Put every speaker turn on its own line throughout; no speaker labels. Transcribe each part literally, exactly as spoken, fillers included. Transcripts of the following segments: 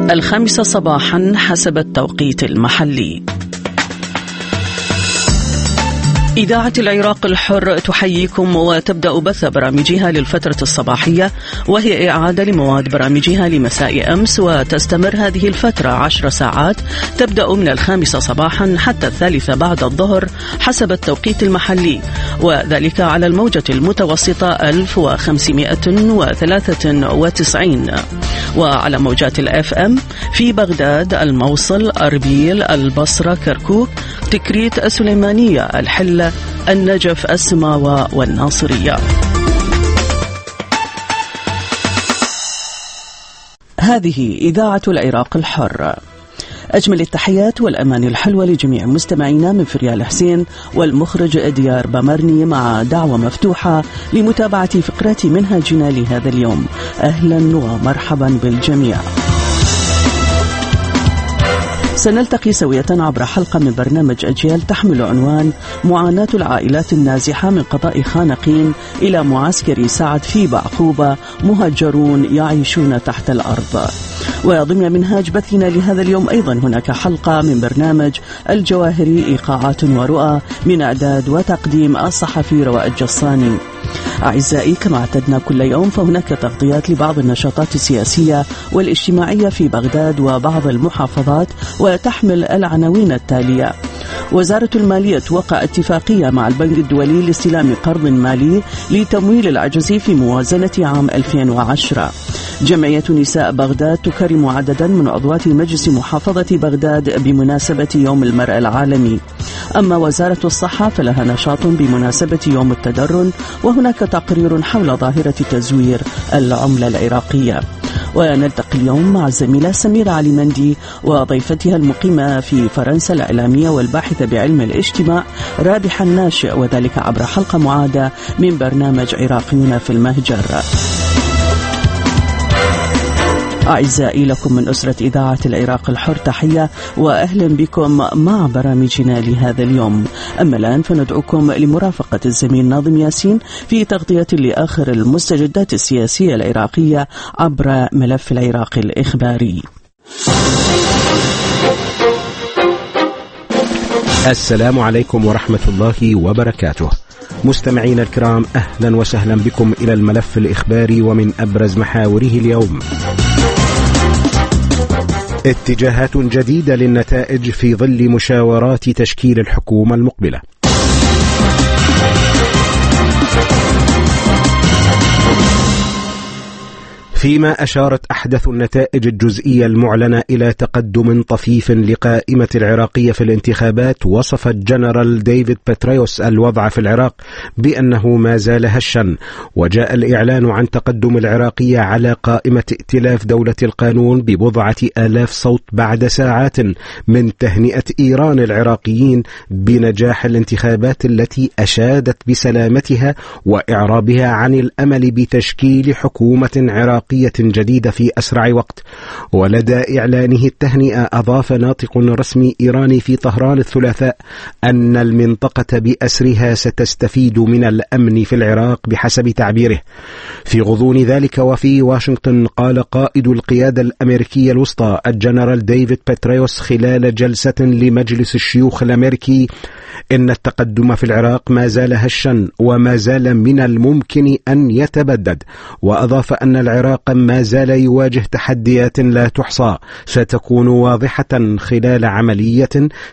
الخامسة صباحا حسب التوقيت المحلي. إذاعة العراق الحر تحييكم وتبدأ بث برامجها للفترة الصباحية، وهي إعادة لمواد برامجها لمساء أمس، وتستمر هذه الفترة عشر ساعات تبدأ من الخامسة صباحا حتى الثالثة بعد الظهر حسب التوقيت المحلي، وذلك على الموجة المتوسطة ألف وخمسمائة وثلاثة وتسعين، وعلى موجات الأف أم في بغداد، الموصل، أربيل، البصرة، كركوك، تكريت، السليمانية، الحلة، النجف، السماوة والناصرية. هذه إذاعة العراق الحر. أجمل التحيات والأمان الحلوة لجميع مستمعينا من فريال حسين والمخرج ديار بمرني، مع دعوة مفتوحة لمتابعة فقرات منهجنا لهذا اليوم. أهلا ومرحبا بالجميع. سنلتقي سوية عبر حلقة من برنامج أجيال تحمل عنوان معاناة العائلات النازحة من قضاء خانقين إلى معسكر سعد في بعقوبة، مهجرون يعيشون تحت الأرض. وضمن منهاج بثنا لهذا اليوم أيضا هناك حلقة من برنامج الجواهري إيقاعات ورؤى، من إعداد وتقديم الصحفي رواء الجصاني. أعزائي، كما اعتدنا كل يوم فهناك تغطيات لبعض النشاطات السياسية والاجتماعية في بغداد وبعض المحافظات، وتحمل العناوين التالية: وزارة المالية توقع اتفاقية مع البنك الدولي لاستلام قرض مالي لتمويل العجز في موازنة عام ألفين وعشرة. جمعية نساء بغداد تكرم عددا من عضوات مجلس محافظة بغداد بمناسبة يوم المرأة العالمي. أما وزارة الصحة فلها نشاط بمناسبة يوم التدرن، وهناك تقرير حول ظاهرة تزوير العملة العراقية. ونلتقي اليوم مع الزميلة سميرة علي مندي وضيفتها المقيمة في فرنسا الإعلامية والباحثة بعلم الاجتماع رابحة الناشئ، وذلك عبر حلقة معادة من برنامج عراقيون في المهجر. أعزائي، لكم من أسرة إذاعة العراق الحر تحية وأهلا بكم مع برامجنا لهذا اليوم. أما الآن فندعوكم لمرافقة الزميل ناظم ياسين في تغطية لآخر المستجدات السياسية العراقية عبر ملف العراق الإخباري.
السلام عليكم ورحمة الله وبركاته. مستمعين الكرام، أهلا وسهلا بكم إلى الملف الإخباري ومن أبرز محاوره اليوم: اتجاهات جديدة للنتائج في ظل مشاورات تشكيل الحكومة المقبلة. فيما أشارت أحدث النتائج الجزئية المعلنة إلى تقدم طفيف لقائمة العراقية في الانتخابات، وصف الجنرال ديفيد بتريوس الوضع في العراق بأنه ما زال هشا. وجاء الإعلان عن تقدم العراقية على قائمة ائتلاف دولة القانون ببضعة آلاف صوت بعد ساعات من تهنئة إيران العراقيين بنجاح الانتخابات التي أشادت بسلامتها وإعرابها عن الأمل بتشكيل حكومة عراقية جديدة في أسرع وقت. ولدى إعلانه التهنئة أضاف ناطق رسمي إيراني في طهران الثلاثاء أن المنطقة بأسرها ستستفيد من الأمن في العراق بحسب تعبيره. في غضون ذلك وفي واشنطن، قال قائد القيادة الأمريكية الوسطى الجنرال ديفيد بتريوس خلال جلسة لمجلس الشيوخ الأمريكي إن التقدم في العراق ما زال هشا وما زال من الممكن أن يتبدد. وأضاف أن العراق ما زال يواجه تحديات لا تحصى ستكون واضحة خلال عملية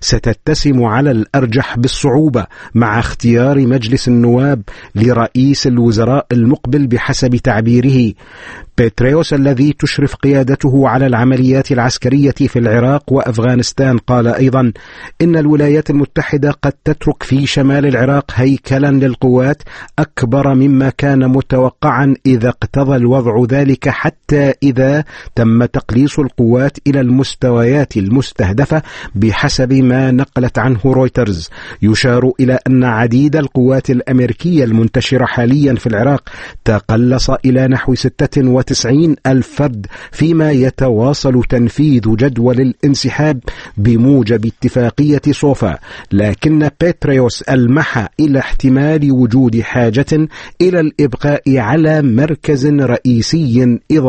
ستتسم على الأرجح بالصعوبة مع اختيار مجلس النواب لرئيس الوزراء المقبل بحسب تعبيره. بتريوس الذي تشرف قيادته على العمليات العسكرية في العراق وأفغانستان قال أيضا إن الولايات المتحدة قد تترك في شمال العراق هيكلا للقوات أكبر مما كان متوقعا إذا اقتضى الوضع ذلك، حتى إذا تم تقليص القوات إلى المستويات المستهدفة بحسب ما نقلت عنه رويترز. يشار إلى أن عديد القوات الأمريكية المنتشرة حاليا في العراق تقلص إلى نحو ستة وتسعين ألف فرد، فيما يتواصل تنفيذ جدول الانسحاب بموجب اتفاقية صوفا. لكن بتريوس ألمح إلى احتمال وجود حاجة إلى الإبقاء على مركز رئيسي إضافي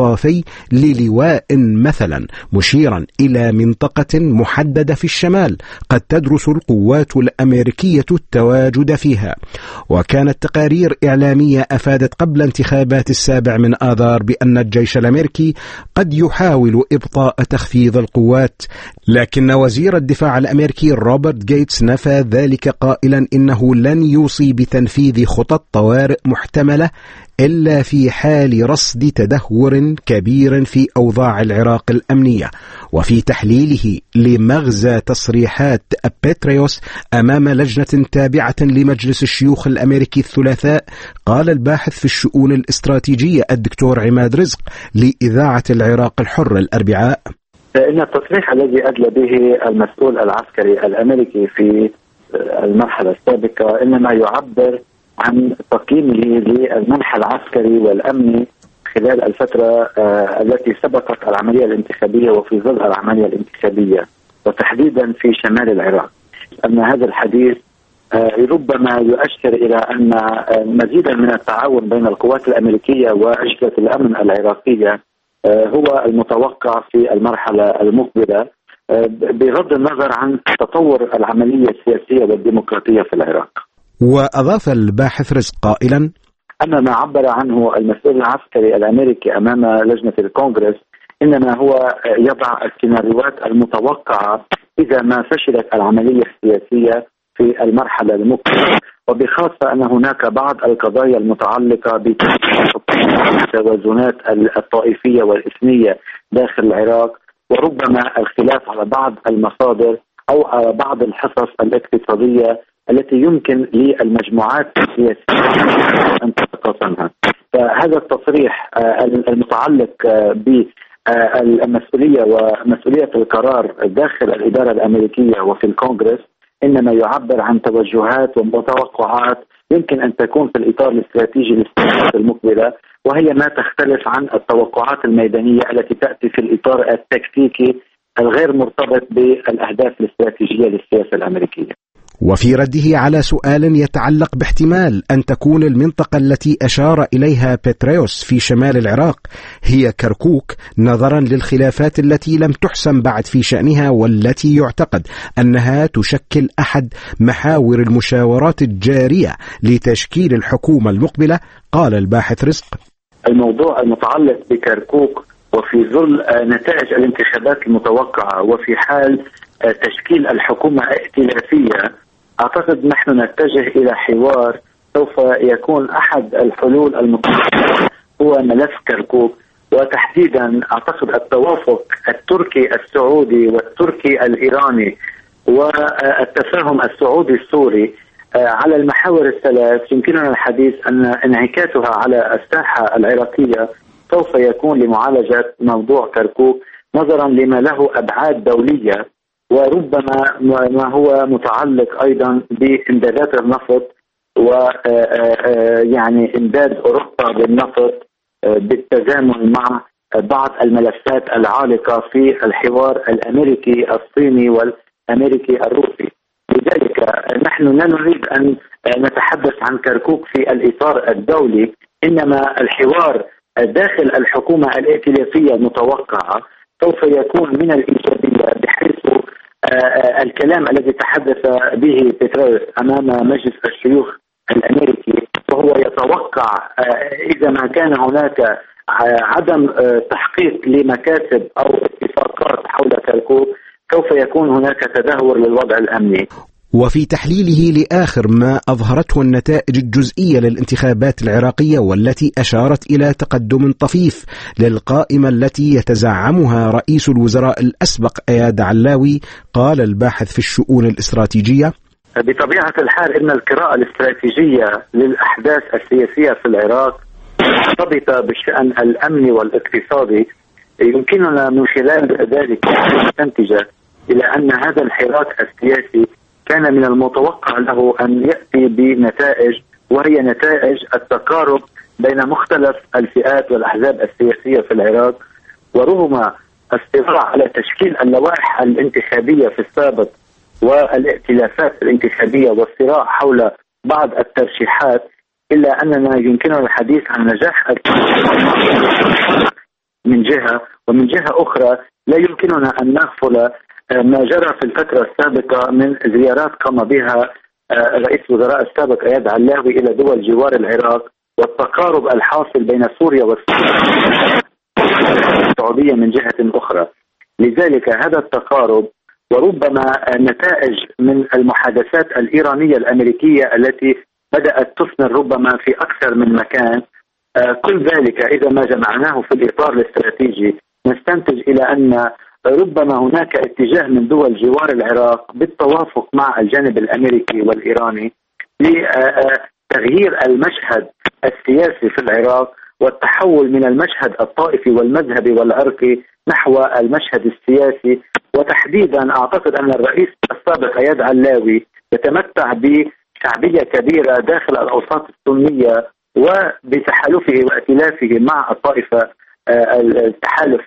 إضافي للواء مثلا، مشيرا إلى منطقة محددة في الشمال قد تدرس القوات الأمريكية التواجد فيها. وكانت تقارير إعلامية أفادت قبل انتخابات السابع من آذار بأن الجيش الأمريكي قد يحاول إبطاء تخفيض القوات، لكن وزير الدفاع الأمريكي روبرت جيتس نفى ذلك قائلا إنه لن يوصي بتنفيذ خطط طوارئ محتملة إلا في حال رصد تدهور كبير في أوضاع العراق الأمنية. وفي تحليله لمغزى تصريحات بيتريوس أمام لجنة تابعة لمجلس الشيوخ الأمريكي الثلاثاء، قال الباحث في الشؤون الاستراتيجية الدكتور عماد رزق لإذاعة العراق الحر الأربعاء:
إن التصريح الذي أدلى به المسؤول العسكري الأمريكي في المرحلة السابقة إنما يعبر عن تقييمه للمنحى العسكري والأمني خلال الفترة التي سبقت العملية الانتخابية وفي ظل العملية الانتخابية، وتحديدا في شمال العراق. أن هذا الحديث ربما يؤشر إلى أن مزيدا من التعاون بين القوات الأمريكية وأجهزة الأمن العراقية هو المتوقع في المرحلة المقبلة، بغض النظر عن تطور العملية السياسية والديمقراطية في العراق.
وأضاف الباحث رزق قائلا:
أما ما عبر عنه المسؤول العسكري الأمريكي أمام لجنة الكونغرس إنما هو يضع السيناريوهات المتوقعة إذا ما فشلت العملية السياسية في المرحلة المقبلة، وبخاصة أن هناك بعض القضايا المتعلقة بالتوازنات الطائفية والإثنية داخل العراق، وربما الخلاف على بعض المصادر أو على بعض الحصص الاقتصادية التي يمكن للمجموعات السياسية أن تتقاسمها. فهذا التصريح المتعلق بالمسؤولية ومسؤولية القرار داخل الإدارة الأمريكية وفي الكونغرس إنما يعبر عن توجهات ومتوقعات يمكن أن تكون في الإطار الاستراتيجي للسنوات المقبلة، وهي ما تختلف عن التوقعات الميدانية التي تأتي في الإطار التكتيكي الغير مرتبط بالأهداف الاستراتيجية للسياسة الأمريكية.
وفي رده على سؤال يتعلق باحتمال أن تكون المنطقة التي أشار إليها بيتريوس في شمال العراق هي كركوك، نظرا للخلافات التي لم تحسم بعد في شأنها والتي يعتقد أنها تشكل أحد محاور المشاورات الجارية لتشكيل الحكومة المقبلة، قال الباحث رزق:
الموضوع المتعلق بكركوك وفي ظل نتائج الانتخابات المتوقعة وفي حال تشكيل الحكومة ائتلافية، أعتقد نحن نتجه إلى حوار سوف يكون أحد الحلول المطروحة هو ملف كركوك، وتحديدا أعتقد التوافق التركي السعودي والتركي الإيراني والتفاهم السعودي السوري على المحاور الثلاث يمكننا الحديث أن انعكاسها على الساحة العراقية سوف يكون لمعالجة موضوع كركوك نظرا لما له أبعاد دولية، وربما ما هو متعلق أيضا بإمدادات النفط ويعني إمداد أوروبا بالنفط بالتزامن مع بعض الملفات العالقة في الحوار الأمريكي الصيني والأمريكي الروسي. لذلك نحن لا نريد أن نتحدث عن كركوك في الإطار الدولي، إنما الحوار داخل الحكومة الائتلافية المتوقعة سوف يكون من الإيجابية، بحيث الكلام الذي تحدث به بيتريوس أمام مجلس الشيوخ الأمريكي وهو يتوقع إذا ما كان هناك عدم تحقيق لمكاسب أو اتفاقات حول كركوك سوف يكون هناك تدهور للوضع الأمني.
وفي تحليله لآخر ما أظهرته النتائج الجزئية للانتخابات العراقية والتي أشارت إلى تقدم طفيف للقائمة التي يتزعمها رئيس الوزراء الأسبق إياد علاوي، قال الباحث في الشؤون الاستراتيجية:
بطبيعة الحال إن القراءة الاستراتيجية للأحداث السياسية في العراق مرتبطة بالشأن الأمني والاقتصادي، يمكننا من خلال ذلك نستنتج إلى أن هذا الحراك السياسي كان من المتوقع له أن يأتي بنتائج، وهي نتائج التقارب بين مختلف الفئات والأحزاب السياسية في العراق. ورغم الصراع على تشكيل اللوائح الانتخابية في السابق والائتلافات الانتخابية والصراع حول بعض الترشيحات، إلا أننا يمكننا الحديث عن نجاح جهة، ومن جهة أخرى لا يمكننا أن نغفل ما جرى في الفترة السابقة من زيارات قام بها رئيس الوزراء السابق إياد علاوي إلى دول جوار العراق، والتقارب الحاصل بين سوريا والسعودية من جهة أخرى. لذلك هذا التقارب وربما نتائج من المحادثات الإيرانية الأمريكية التي بدأت تثمر ربما في أكثر من مكان، كل ذلك إذا ما جمعناه في الإطار الاستراتيجي نستنتج إلى أن ربما هناك اتجاه من دول جوار العراق بالتوافق مع الجانب الأمريكي والإيراني لتغيير المشهد السياسي في العراق والتحول من المشهد الطائفي والمذهبي والعرقي نحو المشهد السياسي. وتحديدا أعتقد أن الرئيس السابق إياد علاوي يتمتع بشعبية كبيرة داخل الأوساط السنية وبتحالفه وائتلافه مع الطائفة التحالف،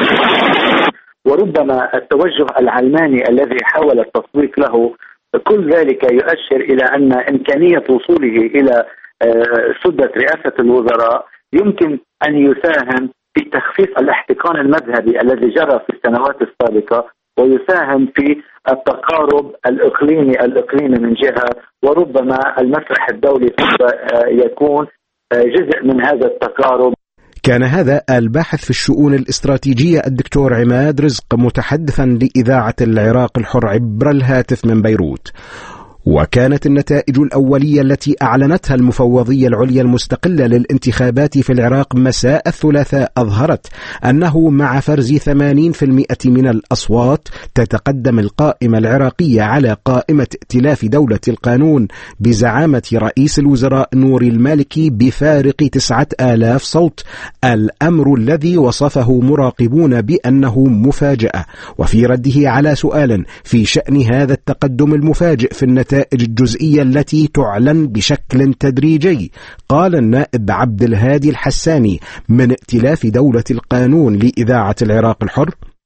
وربما التوجه العلماني الذي حاول التصديق له، كل ذلك يؤشر إلى أن إمكانية وصوله إلى سدة رئاسة الوزراء يمكن أن يساهم في تخفيف الاحتقان المذهبي الذي جرى في السنوات السابقة، ويساهم في التقارب الإقليمي الإقليمي من جهة، وربما المسرح الدولي يكون جزء من هذا التقارب.
كان هذا الباحث في الشؤون الاستراتيجية الدكتور عماد رزق متحدثا لإذاعة العراق الحر عبر الهاتف من بيروت. وكانت النتائج الأولية التي أعلنتها المفوضية العليا المستقلة للانتخابات في العراق مساء الثلاثاء أظهرت أنه مع فرز ثمانين بالمئة من الأصوات تتقدم القائمة العراقية على قائمة ائتلاف دولة القانون بزعامة رئيس الوزراء نوري المالكي بفارق تسعة آلاف صوت، الأمر الذي وصفه مراقبون بأنه مفاجأة. وفي رده على سؤال في شأن هذا التقدم المفاجئ في النتائج النتائج الجزئية التي تعلن بشكل تدريجي، قال النائب عبد الهادي الحساني من ائتلاف دولة القانون لإذاعة العراق الحر: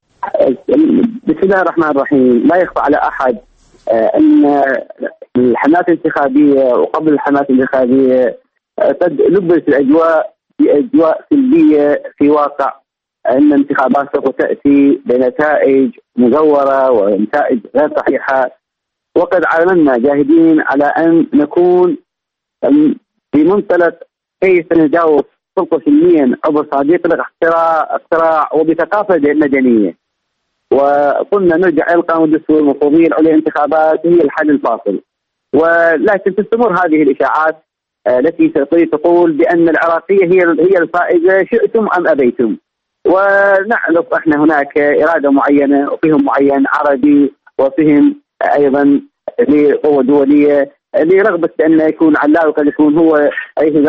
بسم الله الرحمن الرحيم. لا يخفى على أحد أن الحملات الانتخابية وقبل الحملات الانتخابية قد لبست الأجواء بأجواء سلبية في واقع أن الانتخابات سوف تأتي بنتائج مزورة ونتائج غير صحيحة، وقد عملنا جاهدين على أن نكون في منطلق كيف نجاوب سلطة سلميا عبر صناديق الاقتراع اقتراع وبثقافة مدنية، وقلنا نرجع إلى القانون الدستوري المفوضية العليا للانتخابات هي الحل الفاصل. ولكن تستمر هذه الإشاعات التي تقول بأن العراقية هي هي الفائزة شئتم أم أبيتم، ونعرف احنا هناك إرادة معينة وفهم معين عربي وفهم أيضا لقوة دولية لرغبة أن يكون علاوي قد يكون هو أي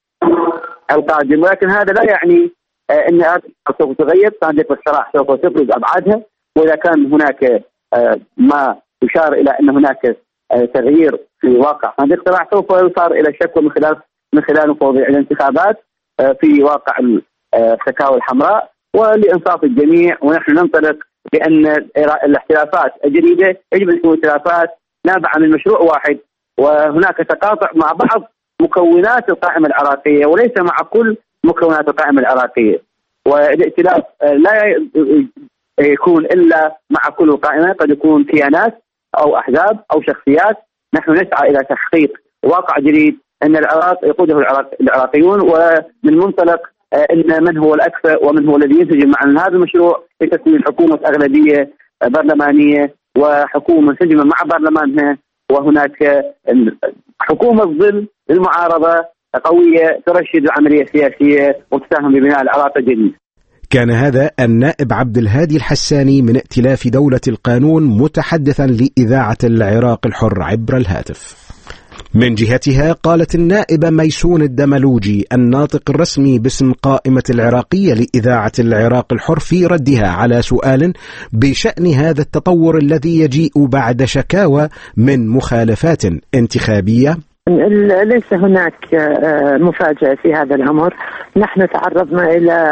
القادم، ولكن هذا لا يعني أن سوف تغير صناديق الاقتراع، سوف تفرز أبعادها. وإذا كان هناك ما يشار إلى أن هناك تغيير في واقع صناديق الاقتراع سوف يصار إلى شكوى من خلال من خلال مفوضية الانتخابات في واقع الشكاوى الحمراء ولإنصاف الجميع. ونحن ننطلق بأن الاختلافات الجديدة يجب أن تكون اختلافات نابعة من مشروع واحد، وهناك تقاطع مع بعض مكونات القائمة العراقية وليس مع كل مكونات القائمة العراقية. والائتلاف لا يكون إلا مع كل القائمة، قد يكون كيانات أو أحزاب أو شخصيات. نحن نسعى إلى تحقيق واقع جديد أن العراق يقوده العراقيون، ومن منطلق أن من هو الأكفأ ومن هو الذي ينسجم مع هذا المشروع لتكوين حكومة أغلبية برلمانية وحكومة منسجمة مع برلمانها، وهناك حكومة ظل للمعارضة قوية ترشد العملية السياسية وتساهم ببناء العراق الجديد.
كان هذا النائب عبد الهادي الحساني من ائتلاف دولة القانون متحدثا لإذاعة العراق الحر عبر الهاتف. من جهتها قالت النائبة ميسون الدملوجي الناطق الرسمي باسم قائمة العراقية لإذاعة العراق الحر في ردها على سؤال بشأن هذا التطور الذي يجيء بعد شكاوى من مخالفات انتخابية:
ليس هناك مفاجأة في هذا الأمر. نحن تعرضنا إلى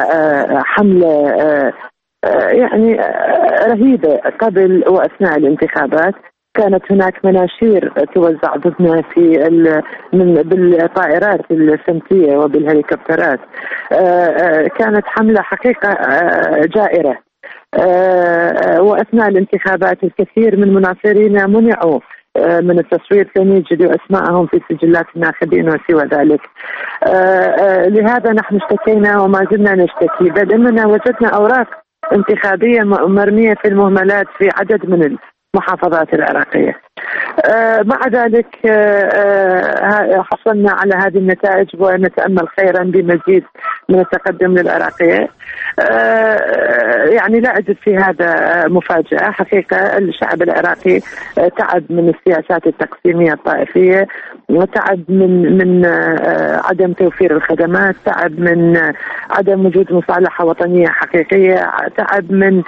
حملة يعني رهيبة قبل وأثناء الانتخابات كانت هناك مناشير توزع ضدنا في من بالطائرات السمكية وبالهليكوبترات. كانت حملة حقيقة جائرة. وأثناء الانتخابات الكثير من مناصرينا منعوا من التصويت لن يجدوا أسماءهم في سجلات الناخبين وسوى ذلك. لهذا نحن اشتكينا وما زلنا نشتكي، بل أننا وجدنا أوراق انتخابية مرمية في المهملات في عدد من المحافظات العراقية. مع ذلك حصلنا على هذه النتائج ونتأمل خيرا بمزيد من التقدم للعراقية. يعني لا أجد في هذا مفاجأة. حقيقة الشعب العراقي تعب من السياسات التقسيمية الطائفية، وتعب من من عدم توفير الخدمات، تعب من عدم وجود مصالحة وطنية حقيقية، تعب من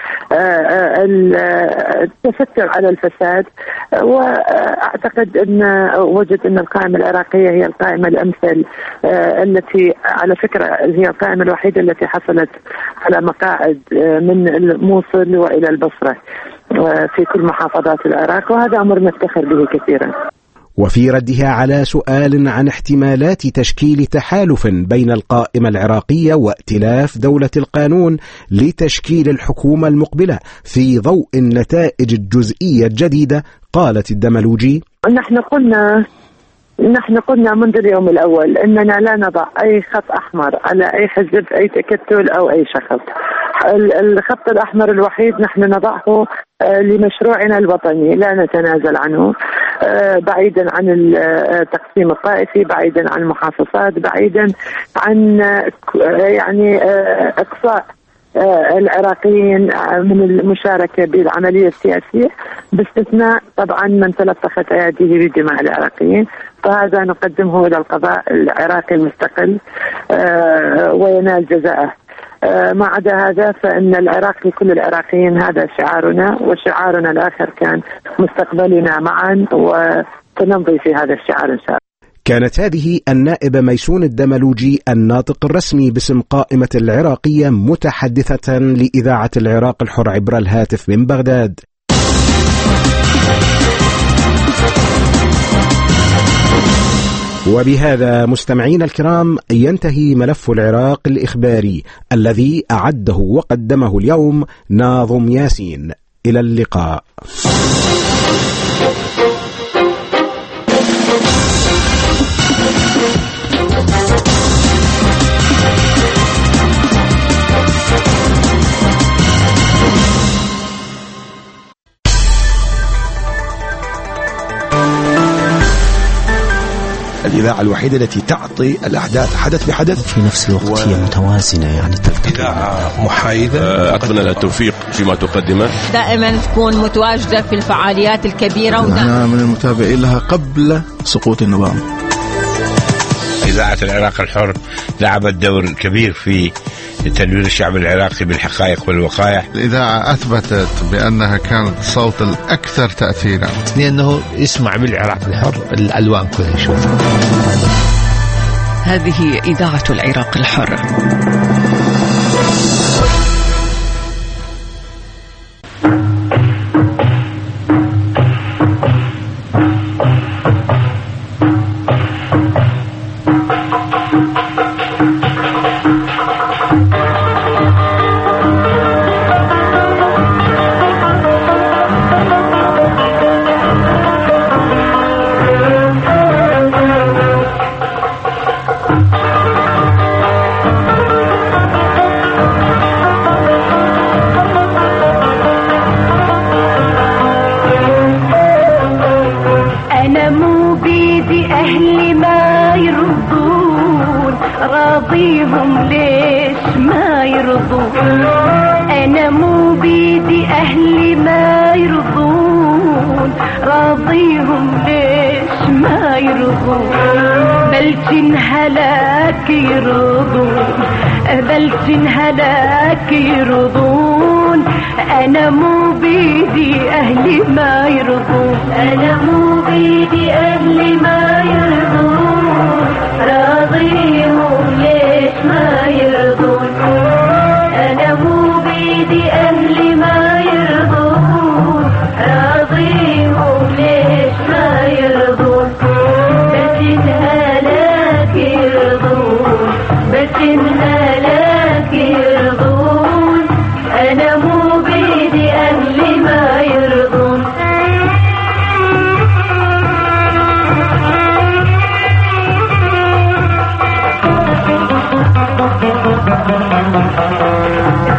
التستر على الفساد. وأعتقد أن وجد أن القائمة العراقية هي القائمة الأمثل، التي على فكرة هي القائمة الوحيدة التي حصلت على مقاعد من الموصل وإلى البصرة في كل محافظات العراق، وهذا أمر نفتخر به كثيرا.
وفي ردها على سؤال عن احتمالات تشكيل تحالف بين القائمة العراقية وائتلاف دولة القانون لتشكيل الحكومة المقبلة في ضوء النتائج الجزئية الجديدة، قالت الدملوجي:
نحن قلنا نحن قلنا منذ اليوم الأول أننا لا نضع أي خط أحمر على أي حزب، أي تكتل أو أي شخص. الخط الأحمر الوحيد نحن نضعه لمشروعنا الوطني، لا نتنازل عنه، بعيدا عن التقسيم الطائفي، بعيدا عن المحافظات، بعيدا عن يعني إقصاء العراقيين من المشاركة بالعملية السياسية، باستثناء طبعا من تلطخت أيديه بدماء العراقيين، فهذا نقدمه إلى القضاء العراقي المستقل وينال جزاءه. ما عدا هذا فإن العراق لكل العراقيين، هذا شعارنا، وشعارنا الآخر كان مستقبلنا معا، وسنمضي في هذا الشعار إن شاء الله.
كانت هذه النائبة ميسون الدملوجي الناطق الرسمي باسم قائمة العراقية متحدثة لإذاعة العراق الحر عبر الهاتف من بغداد. وبهذا مستمعين الكرام ينتهي ملف العراق الإخباري الذي أعده وقدمه اليوم ناظم ياسين. إلى اللقاء.
الإذاعة الوحيدة التي تعطي الأحداث حدث بحدث
في نفس الوقت و... هي متوازنة، يعني
إذاعة محايدة.
أتمنى لها التوفيق فيما تقدمه،
دائما تكون متواجدة في الفعاليات الكبيرة.
أنا من المتابعين لها قبل سقوط النظام.
إذاعة العراق الحر لعبت دور كبير في تنوير الشعب العراقي بالحقائق والوقائع.
الإذاعة أثبتت بأنها كانت الصوت الأكثر تأثيرا،
لأنه يسمع بالعراق الحر الألوان كلها يشوف.
هذه إذاعة العراق الحر.
راضيهم ليش ما يرضون، أنا مو بيدي أهلي ما يرضون، راضيهم ليش ما يرضون، بلكن هلاك يرضون، بلكن هلاك يرضون، أنا مو بيدي أهلي ما يرضون، أنا مو بيدي أهلي ما يرضون، راضيهم ليش ما يرضون، أنا مو بيدي أهلي ما يرضون، راضيهم ليش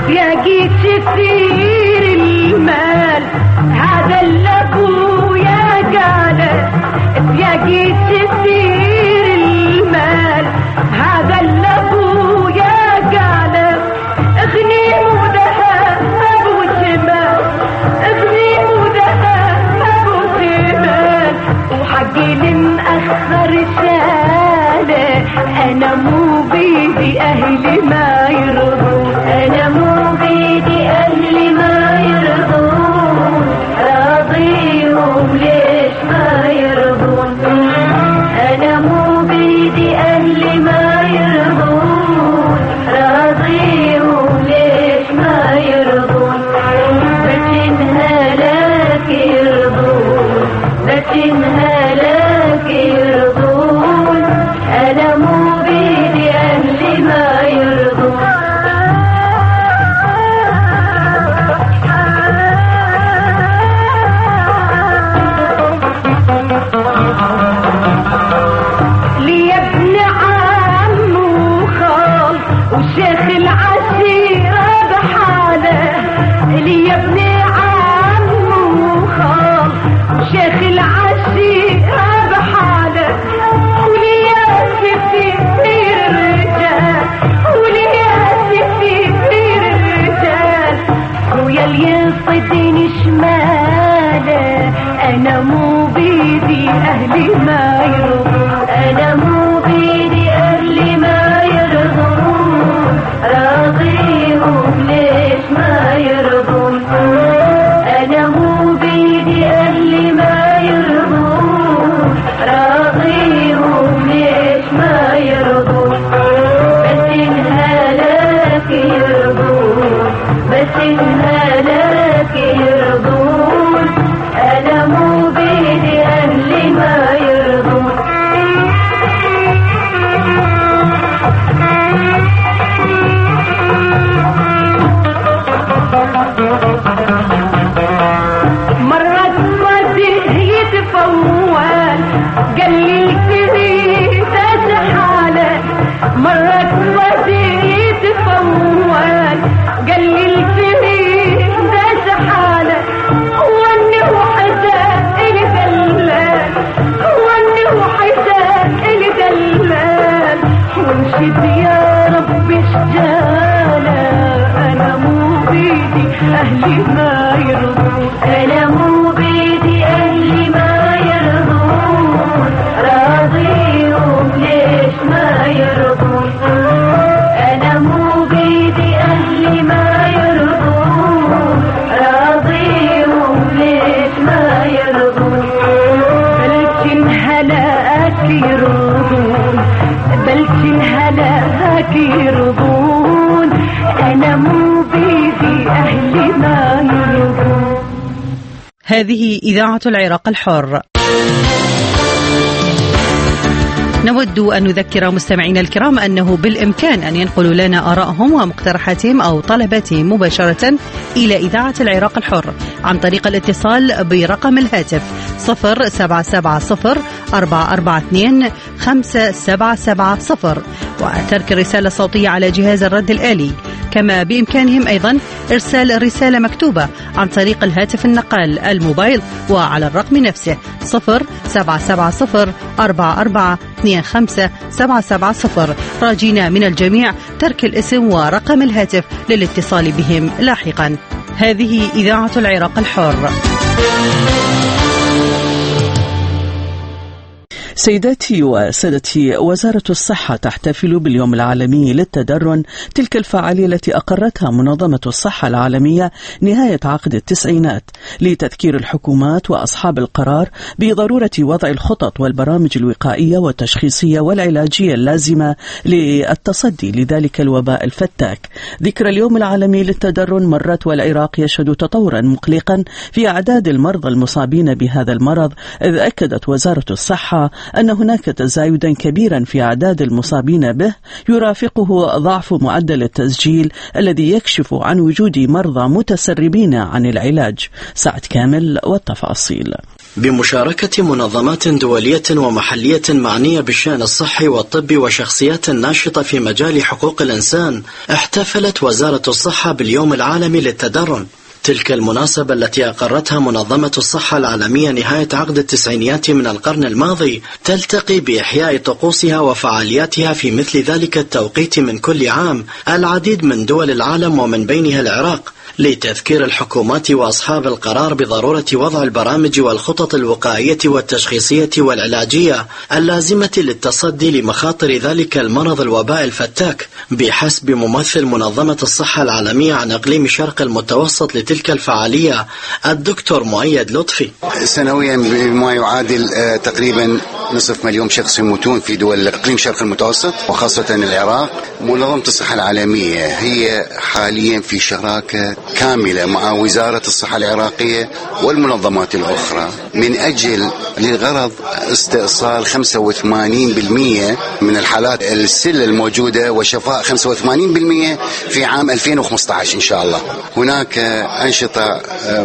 افياقي كثير المال هذا اللي ابويا قاله افياقي كثير المال هذا اللي ابويا قاله اغني وذهب ابو جمال اغني وذهب ابو جمال وحقي المأخر شاله انا مو بيدي اهلي ما يرضون انا مو بيدي اهلي ما يرضون راضيهم ليش ما يرضون انا مو بيدي اهلي ما يرضون راضيهم ليش ما يرضون لكنها لك يرضون لكنها لك يرضون انا مو بيدي اهلي ما يرضون لي ابن عم وخال وشيخ العشيرة بحاله لي ابن عم وخال وشيخ العشيرة بحاله ولياتي في كثير الرجال ولياتي في كثير الرجال خويا اللي ينصدني شماله انا مو بيدي اهلي ما يرضون انا مو بيدي اهلي ما يرضون راضيهم ليش ما يرضون انا مو بيدي اهلي ما يرضون راضيهم ليش ما يرضون بس انها لك يرضون بس انها لك يرضون انا مو بيدي اهلي ما يرضون مرة وجهي يتفول قال لي الكذي تسحاله مرة وجهي يتفول قال لي الكذي تسحاله واني وحده الي دلال واني وحده الي دلال ومشيت يا ربي شجاله انا مو بيدي اهلي ما يرضون انا مو بيدي اهلي ما يرضون راضيهم ليش ما يرضون انا مو بيدي اهلي ما يرضون راضيهم ليش ما يرضون بلكن هلاك يرضون بلكن هلاك يرضون انا مو بيدي اهلي ما يرضون.
هذه إذاعة العراق الحر. نود أن نذكر مستمعينا الكرام أنه بالإمكان أن ينقلوا لنا آرائهم ومقترحاتهم أو طلباتهم مباشرة إلى إذاعة العراق الحر عن طريق الاتصال برقم الهاتف صفر سبعة سبعة صفر أربعة أربعة اثنين خمسة سبعة سبعة صفر وترك الرسالة الصوتية على جهاز الرد الآلي. كما بإمكانهم أيضا إرسال رسالة مكتوبة عن طريق الهاتف النقال الموبايل وعلى الرقم نفسه صفر سبعة سبعة صفر أربعة أربعة اثنين خمسة سبعة سبعة صفر راجينا من الجميع ترك الاسم ورقم الهاتف للاتصال بهم لاحقا. هذه إذاعة العراق الحر.
سيداتي وسادتي، وزارة الصحة تحتفل باليوم العالمي للتدرن، تلك الفعالية التي أقرتها منظمة الصحة العالمية نهاية عقد التسعينات لتذكير الحكومات وأصحاب القرار بضرورة وضع الخطط والبرامج الوقائية والتشخيصية والعلاجية اللازمة للتصدي لذلك الوباء الفتاك. ذكرى اليوم العالمي للتدرن مرت والعراق يشهد تطورا مقلقا في أعداد المرضى المصابين بهذا المرض، إذ أكدت وزارة الصحة أن هناك تزايدا كبيرا في أعداد المصابين به يرافقه ضعف معدل التسجيل الذي يكشف عن وجود مرضى متسربين عن العلاج. سعد كامل والتفاصيل.
بمشاركة منظمات دولية ومحلية معنية بالشأن الصحي والطبي وشخصيات ناشطة في مجال حقوق الإنسان، احتفلت وزارة الصحة باليوم العالمي للتدرن. تلك المناسبة التي أقرتها منظمة الصحة العالمية نهاية عقد التسعينيات من القرن الماضي تلتقي بإحياء طقوسها وفعالياتها في مثل ذلك التوقيت من كل عام العديد من دول العالم ومن بينها العراق، لتذكير الحكومات وأصحاب القرار بضرورة وضع البرامج والخطط الوقائية والتشخيصية والعلاجية اللازمة للتصدي لمخاطر ذلك المرض الوباء الفتاك. بحسب ممثل منظمة الصحة العالمية عن إقليم شرق المتوسط لتلك الفعالية الدكتور مؤيد لطفي،
سنويا بما يعادل تقريبا نصف مليون شخص يموتون في دول إقليم شرق المتوسط وخاصة العراق. منظمة الصحة العالمية هي حاليا في شراكة كاملة مع وزارة الصحة العراقية والمنظمات الأخرى من أجل لغرض استئصال خمسة وثمانين بالمئة من الحالات السل الموجودة وشفاء خمسة وثمانين بالمئة في عام ألفين وخمسة عشر إن شاء الله. هناك أنشطة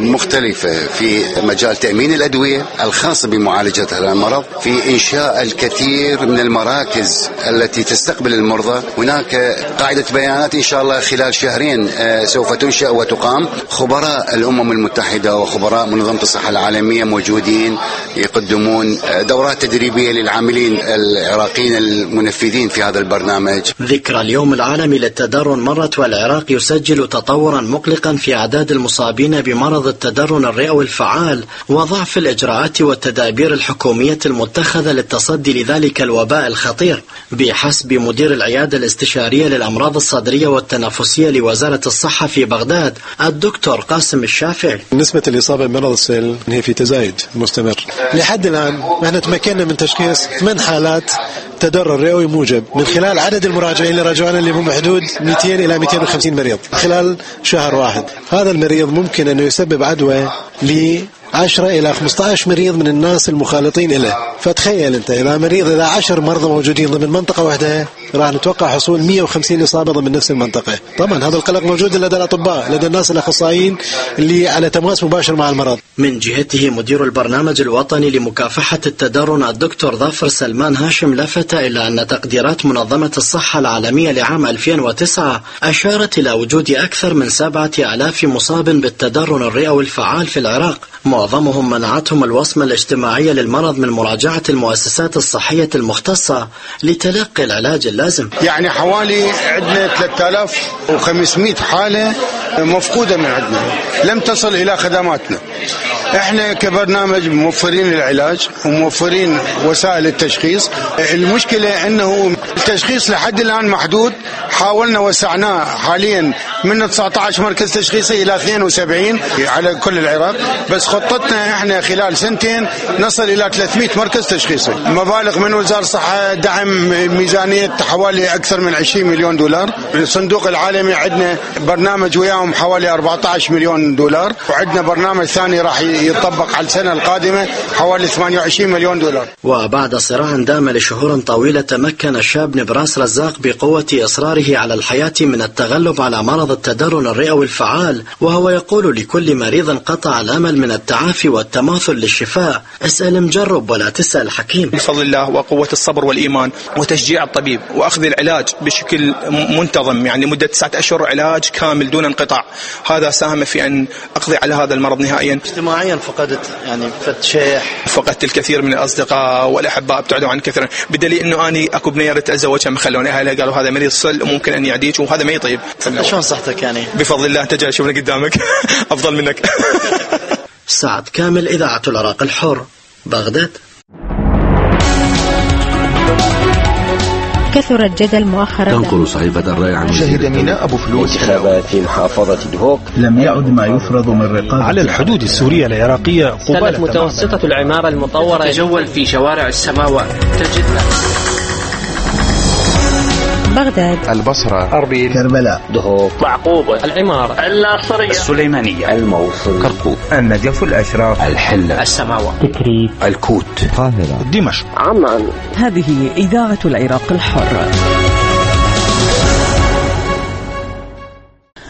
مختلفة في مجال تأمين الأدوية الخاصة بمعالجة هذا المرض، في إنشاء الكثير من المراكز التي تستقبل المرضى. هناك قاعدة بيانات إن شاء الله خلال شهرين سوف تنشأ وتقام. خبراء الأمم المتحدة وخبراء منظمة الصحة العالمية موجودين يقدمون دورات تدريبية للعاملين العراقيين المنفذين في هذا البرنامج.
ذكرى اليوم العالمي للتدرن مرت والعراق يسجل تطورا مقلقا في أعداد المصابين بمرض التدرن الرئوي الفعال وضعف الإجراءات والتدابير الحكومية المتخذة للتصدي لذلك الوباء الخطير. بحسب مدير العيادة الاستشارية للأمراض الصدرية والتنفسية لوزارة الصحة في بغداد الدكتور قاسم الشافعي،
نسبة الإصابة بمرض السل هي في تزايد مستمر. لحد الآن نحن تمكنا من تشخيص ثمان حالات تدرن رئوي موجب من خلال عدد المراجعين اللي رجعنا اللي هم حدود مئتين إلى مئتين وخمسين مريض خلال شهر واحد. هذا المريض ممكن أنه يسبب عدوى ل عشرة إلى خمسة عشر مريض من الناس المخالطين له. فتخيل أنت إذا مريض إذا عشر مرضى موجودين ضمن منطقة واحدة راح نتوقع حصول مئة وخمسين إصابة ضمن نفس المنطقة. طبعا هذا القلق موجود لدى الأطباء، لدى الناس الأخصائيين اللي على تماس مباشر مع المرض.
من جهته مدير البرنامج الوطني لمكافحة التدرن الدكتور ظافر سلمان هاشم لفت إلى أن تقديرات منظمة الصحة العالمية لعام ألفين وتسعة أشارت إلى وجود أكثر من سبعة آلاف مصاب بالتدرن الرئوي الفعال في العراق، معظمهم منعتهم الوصمة الاجتماعية للمرض من مراجعة المؤسسات الصحية المختصة لتلقي العلاج اللازم.
يعني حوالي عندنا ثلاثة آلاف وخمسمئة حالة مفقودة من عندنا لم تصل إلى خدماتنا. احنا كبرنامج موفرين العلاج وموفرين وسائل التشخيص. المشكلة انه التشخيص لحد الآن محدود، حاولنا وسعناه حاليا من تسعة عشر مركز تشخيصي إلى اثنين وسبعين على كل العراق، بس خطتنا احنا خلال سنتين نصل إلى ثلاثمئة مركز تشخيصي. مبالغ من وزارة الصحة دعم ميزانية حوالي أكثر من عشرين مليون دولار. الصندوق العالمي عندنا برنامج وياهم حوالي أربعة عشر مليون دولار، وعندنا برنامج ثاني راح يطبق على السنة القادمة حوالي ثمانية وعشرين مليون دولار.
وبعد صراع دام لشهور طويلة تمكن الشاب نبراس رزاق بقوة إصراره على الحياة من التغلب على مرض التدرن الرئوي الفعال، وهو يقول لكل مريض قطع الأمل من التعافي والتماثل للشفاء: اسأل مجرب ولا تسأل حكيم.
بفضل الله وقوة الصبر والإيمان وتشجيع الطبيب وأخذ العلاج بشكل منتظم، يعني مدة تسعة أشهر علاج كامل دون انقطاع، هذا ساهم في أن أقضي على هذا المرض نهائيا.
اجتماعيا فقدت يعني فتشيح،
فقدت الكثير من الأصدقاء والأحباء ابتعدوا عن كثيرا، بدليل أنه أني أكو بنية أتزوجها ما خلوني أهلها قالوا هذا مريض صل وممكن أن يعديك وهذا ما يطيب.
شلون صحتك يعني؟
بفضل الله أنت جاي شوفنا قدامك أفضل منك.
سعد كامل، إذاعة العراق الحر، بغداد.
كثر الجدل مؤخرا.
تنقل صحيفة الرأي عن
شهد ميناء أبو فلوس
انتخابات في محافظة دهوك.
لم يعد ما يفرض من رقابة
على الحدود السورية العراقية
قبالة متوسطة العمارة المطورة.
تجول في شوارع السماوات تجد
بغداد،
البصرة،
أربيل، كربلاء،
دهوك، معقوبة، العمارة، الناصرية،
السليمانية،
الموصل،
كركوك،
النجف، الأشراف،
الحلة،
السماوات،
تكريت، الكوت،
القاهرة،
دمشق،
عمان.
هذه إذاعة العراق الحر.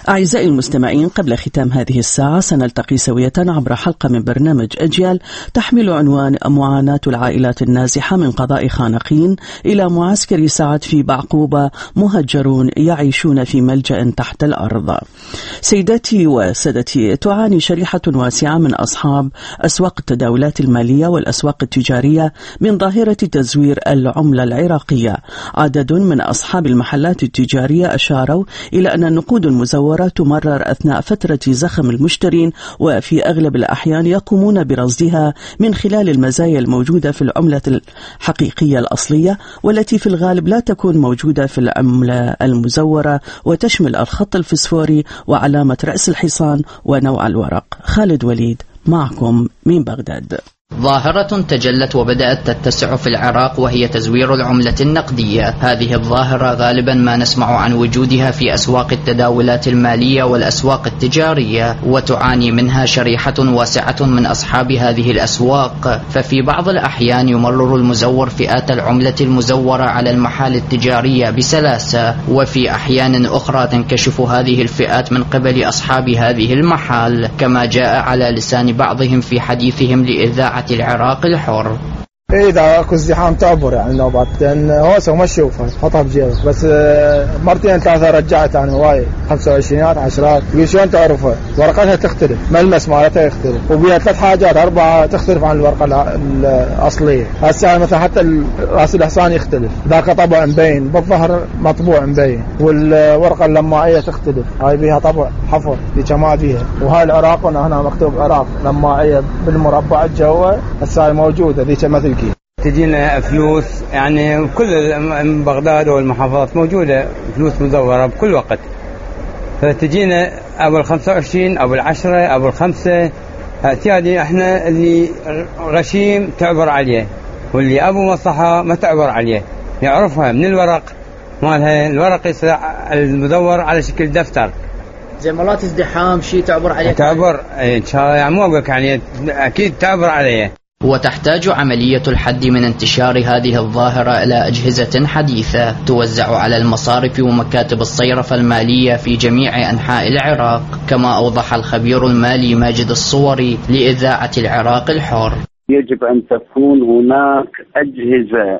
أعزائي المستمعين، قبل ختام هذه الساعة سنلتقي سوية عبر حلقة من برنامج أجيال تحمل عنوان معاناة العائلات النازحة من قضاء خانقين إلى معسكر سعد في بعقوبة، مهجرون يعيشون في ملجأ تحت الأرض. سيداتي وسادتي، تعاني شريحة واسعة من أصحاب أسواق التداولات المالية والأسواق التجارية من ظاهرة تزوير العملة العراقية. عدد من أصحاب المحلات التجارية أشاروا إلى أن النقود المزورة تمرر أثناء فترة زخم المشترين، وفي أغلب الأحيان يقومون برصدها من خلال المزايا الموجودة في العملة الحقيقية الأصلية، والتي في الغالب لا تكون موجودة في العملة المزورة، وتشمل الخط الفسفوري وعلامة رأس الحصان ونوع الورق. خالد وليد معكم من بغداد.
ظاهرة تجلت وبدأت تتسع في العراق، وهي تزوير العملة النقدية. هذه الظاهرة غالبا ما نسمع عن وجودها في أسواق التداولات المالية والأسواق التجارية، وتعاني منها شريحة واسعة من أصحاب هذه الأسواق. ففي بعض الأحيان يمرر المزور فئات العملة المزورة على المحال التجارية بسلاسة، وفي أحيان أخرى تنكشف هذه الفئات من قبل أصحاب هذه المحال، كما جاء على لسان بعضهم في حديثهم لإذاعة العراق الحر.
إذا أكو ازدحام تعبر يعني نوبات، لأن هوسة ما تشوفها حطها بجيبك، بس مرتين ثلاثة رجعت أنا وايد خمسة وعشرينات عشرات. يقول شلون تعرفها؟ ورقتها تختلف، ملمس مالتها يختلف، وبيها ثلاث حاجات أربعة تختلف عن الورقة الأصلية. هسه مثلا حتى رأس الحصان يختلف، ذاك طبع مبين بالظهر مطبوع مبين، والورقة اللماعية تختلف، هاي بيها طبع حفر دي ما بيها. وهاي العراق هنا مكتوب عراق لماعية بالمربع الجوة، هسه موجودة ذيك مثل كي.
تجينا فلوس يعني كل بغداد والمحافظات موجودة فلوس مزورة بكل وقت، فتجينا أبو الخمسة وعشرين أبو العشرة أبو الخمسة، اعتيادي احنا اللي غشيم تعبر عليه، واللي أبو مصلحة ما تعبر عليه، يعرفها من الورق مالها. الورق يصير المزور على شكل دفتر،
زي مرات ازدحام شيء تعبر عليه،
تعبر يعني مو أقولك يعني أكيد تعبر عليه.
وتحتاج عملية الحد من انتشار هذه الظاهرة إلى أجهزة حديثة توزع على المصارف ومكاتب الصيرفة المالية في جميع أنحاء العراق، كما أوضح الخبير المالي ماجد الصوري لإذاعة العراق الحر.
يجب أن تكون هناك أجهزة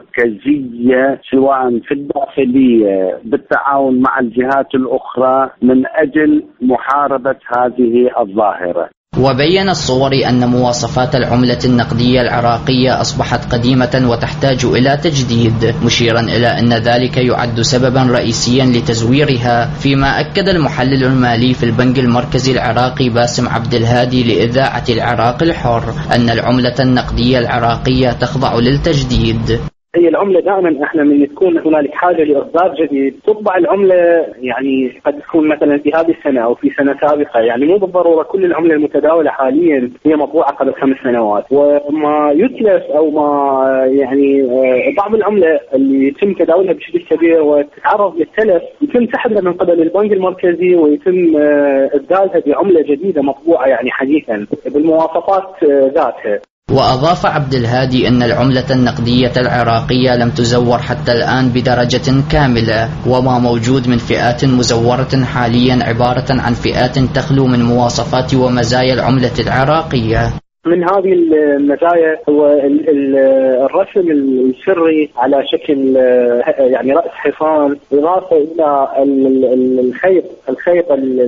مركزية سواء في الداخلية بالتعاون مع الجهات الأخرى من أجل محاربة هذه الظاهرة.
وبين الصوري أن مواصفات العملة النقدية العراقية أصبحت قديمة وتحتاج إلى تجديد، مشيرا إلى أن ذلك يعد سببا رئيسيا لتزويرها، فيما أكد المحلل المالي في البنك المركزي العراقي باسم عبد الهادي لإذاعة العراق الحر أن العملة النقدية العراقية تخضع للتجديد.
هي العملة دائما احنا من تكون هنالك حاجة لإصدار جديد تطبع العملة، يعني قد تكون مثلا في هذه السنة أو في سنة سابقة، يعني مو بالضرورة كل العملة المتداولة حاليا هي مطبوعة قبل خمس سنوات. وما يتلف أو ما يعني بعض العملة اللي يتم تداولها بشكل كبير وتتعرض للتلف يتم سحبها من قبل البنك المركزي ويتم إبدالها بعملة جديدة مطبوعة يعني حديثا بالمواصفات ذاتها.
وأضاف عبد الهادي أن العملة النقدية العراقية لم تزور حتى الآن بدرجة كاملة، وما موجود من فئات مزورة حاليا عبارة عن فئات تخلو من مواصفات ومزايا العملة العراقية.
من هذه المزايا هو الرسم السري على شكل يعني رأس حصان، إضافة إلى الخيط الخيط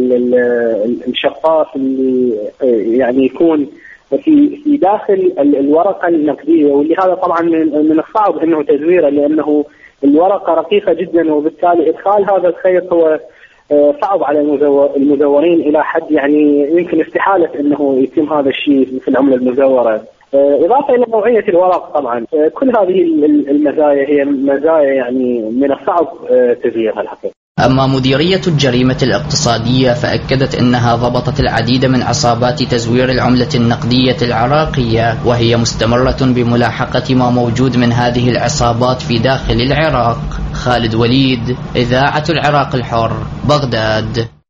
الشفاف اللي يعني يكون في في داخل الورقة النقدية، واللي هذا طبعا من الصعب انه تزويره لانه الورقة رقيقة جدا، وبالتالي ادخال هذا الخيط هو صعب على المزورين الى حد يعني يمكن استحالة انه يتم هذا الشيء في العملة المزورة. إضافة إلى نوعية الورق طبعا كل هذه المزايا هي مزايا يعني من الصعب تزويرها الحقيقة.
أما مديرية الجريمة الاقتصادية فأكدت أنها ضبطت العديد من عصابات تزوير العملة النقدية العراقية، وهي مستمرة بملاحقة ما موجود من هذه العصابات في داخل العراق. خالد وليد، إذاعة العراق الحر، بغداد.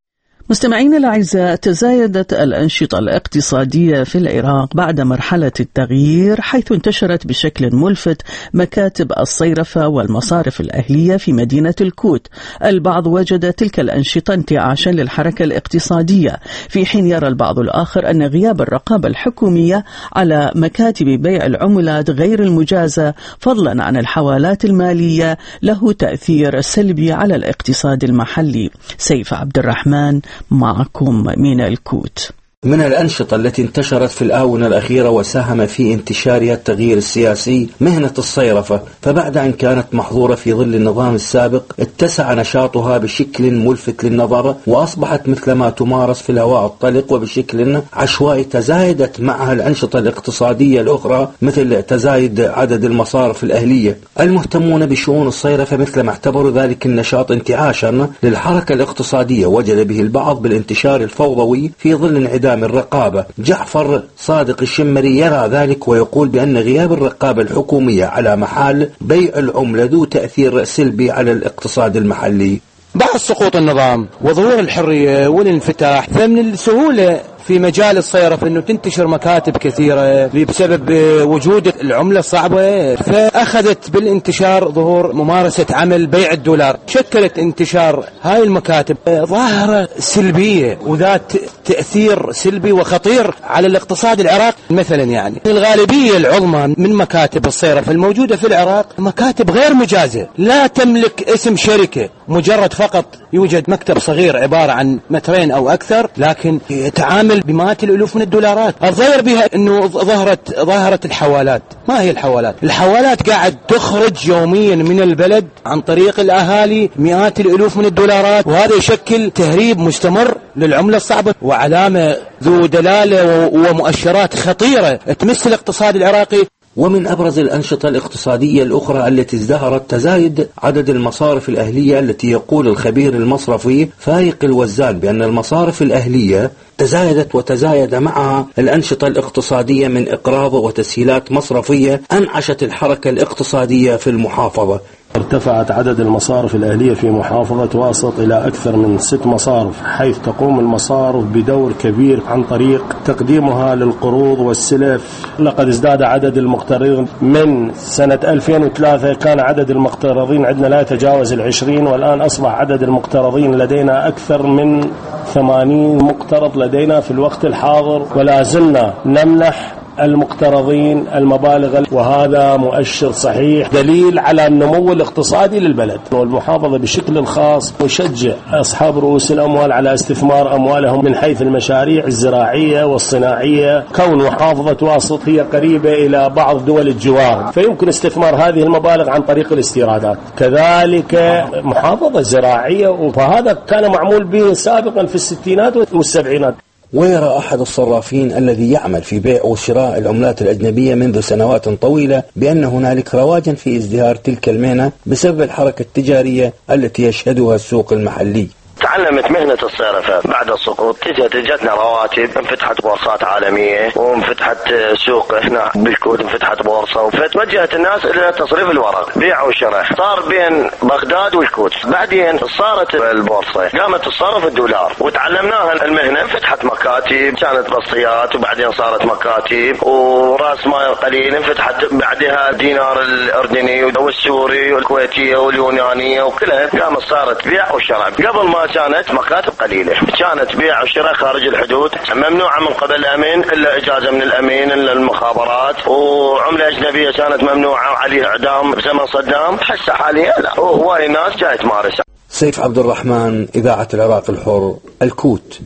مستمعينا الأعزاء، تزايدت الأنشطة الاقتصادية في العراق بعد مرحلة التغيير، حيث انتشرت بشكل ملفت مكاتب الصيرفة والمصارف الأهلية في مدينة الكوت. البعض وجد تلك الأنشطة انتعاشا للحركة الاقتصادية، في حين يرى البعض الآخر أن غياب الرقابة الحكومية على مكاتب بيع العملات غير المجازة فضلا عن الحوالات المالية له تأثير سلبي على الاقتصاد المحلي. سيف عبد الرحمن معكم من الكوت.
من الأنشطة التي انتشرت في الآونة الأخيرة وساهم في انتشارها التغيير السياسي مهنة الصيرفة، فبعد أن كانت محظورة في ظل النظام السابق اتسع نشاطها بشكل ملفت للنظر، وأصبحت مثلما تمارس في الهواء الطلق وبشكل عشوائي. تزايدت معها الأنشطة الاقتصادية الأخرى مثل تزايد عدد المصارف الأهلية. المهتمون بشؤون الصيرفة مثلما اعتبروا ذلك النشاط انتعاشا للحركة الاقتصادية، وجد به البعض بالانتشار الفوضوي في ظل انعدام الرقابة. جعفر صادق الشمري يرى ذلك ويقول بأن غياب الرقابة الحكومية على محال بيع العملة ذو تأثير سلبي على الاقتصاد المحلي.
بعد سقوط النظام وظهور الحرية والانفتاح، فمن السهولة في مجال الصيرفة أنه تنتشر مكاتب كثيرة بسبب وجود العملة الصعبة، فأخذت بالانتشار ظهور ممارسة عمل بيع الدولار. شكلت انتشار هاي المكاتب ظاهرة سلبية وذات تأثير سلبي وخطير على الاقتصاد العراقي. مثلا يعني الغالبية العظمى من مكاتب الصيرفة الموجودة في العراق مكاتب غير مجازة، لا تملك اسم شركة، مجرد فقط يوجد مكتب صغير عبارة عن مترين أو أكثر، لكن يتعامل بمئات الألوف من الدولارات. الظاهر بها أنه ظهرت ظاهرة الحوالات. ما هي الحوالات؟ الحوالات قاعد تخرج يوميا من البلد عن طريق الأهالي مئات الألوف من الدولارات، وهذا يشكل تهريب مستمر للعملة الصعبة، وعلامة ذو دلالة ومؤشرات خطيرة تمس الاقتصاد العراقي.
ومن أبرز الأنشطة الاقتصادية الأخرى التي ازدهرت تزايد عدد المصارف الأهلية، التي يقول الخبير المصرفي فايق الوزان بأن المصارف الأهلية تزايدت وتزايد معها الأنشطة الاقتصادية من إقراض وتسهيلات مصرفية أنعشت الحركة الاقتصادية في المحافظة.
ارتفعت عدد المصارف الأهلية في محافظة واسط إلى أكثر من ست مصارف، حيث تقوم المصارف بدور كبير عن طريق تقديمها للقروض والسلف. لقد ازداد عدد المقترضين من سنة ألفين وثلاثة، كان عدد المقترضين عندنا لا يتجاوز العشرين، والآن أصبح عدد المقترضين لدينا أكثر من ثمانين مقترض لدينا في الوقت الحاضر، ولا زلنا نمنح المقترضين المبالغ، وهذا مؤشر صحيح دليل على النمو الاقتصادي للبلد. والمحافظة بشكل خاص تشجع أصحاب رؤوس الأموال على استثمار أموالهم من حيث المشاريع الزراعية والصناعية. كون محافظة واسط هي قريبة إلى بعض دول الجوار، فيمكن استثمار هذه المبالغ عن طريق الاستيرادات. كذلك محافظة زراعية، وهذا كان معمول به سابقا في الستينات والسبعينات.
ويرى أحد الصرافين الذي يعمل في بيع وشراء العملات الأجنبية منذ سنوات طويلة بأن هنالك رواجا في ازدهار تلك المهنة بسبب الحركة التجارية التي يشهدها السوق المحلي.
تعلمت مهنة الصيرفة بعد السقوط، جتنا رواتب، انفتحت بورصات عالمية، وانفتحت سوق هنا بالكوت، انفتحت بورصة، فتوجهت الناس إلى تصريف الورق، بيع وشراء. صار بين بغداد والكوت، بعدين صارت البورصة، قامت تصرف الدولار، وتعلمناها المهنة. انفتحت مكاتب، كانت بصيات، وبعدين صارت مكاتب، وراس مال قليل، انفتحت بعدها دينار الأردني والسوري والكويتية واليونانية، وكلها قامت صارت بيع وشراء. قبل ما كانت مكاتب قليلة، كانت بيع وشراء خارج الحدود، ممنوعة من قبل الأمين إلا إجازة من الأمين إلا المخابرات، وعملة أجنبية كانت ممنوعة وعليها إعدام بزمن صدام. هسه حاليا لا، هواي ناس جاي تمارسها.
سيف عبد الرحمن، إذاعة العراق الحر، الكوت.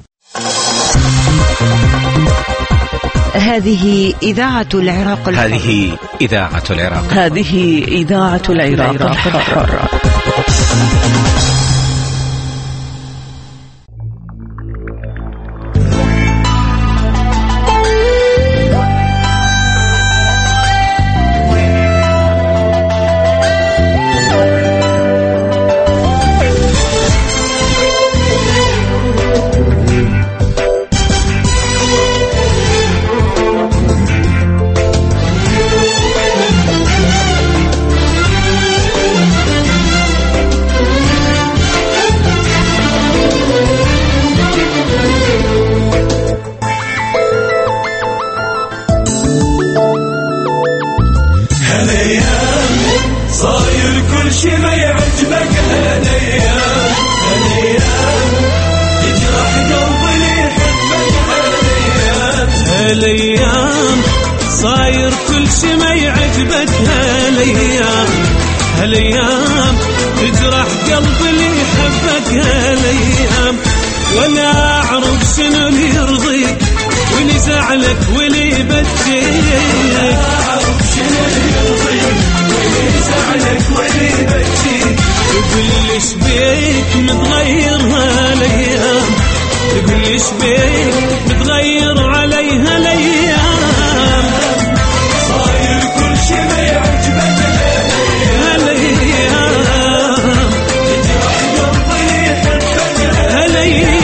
هذه إذاعة العراق الحر.
هذه إذاعة العراق.
هذه إذاعة العراق الحر.
هالايام صاير كل شي ما يعجبك، هالايام هالايام تجرح قلب اللي يحبك، هالايام ولا اعرف شنو اللي يرضيك واللي زعلك واللي يبكيك، اعرف شنو اللي يرضيك واللي زعلك واللي يبكيك. تقول ليش بيك متغير هالايام، تقول ليش بيك متغير عليها الايام، صاير كل شي ما يعجبك هالايام، تجرح قلبي يحبك هالايام.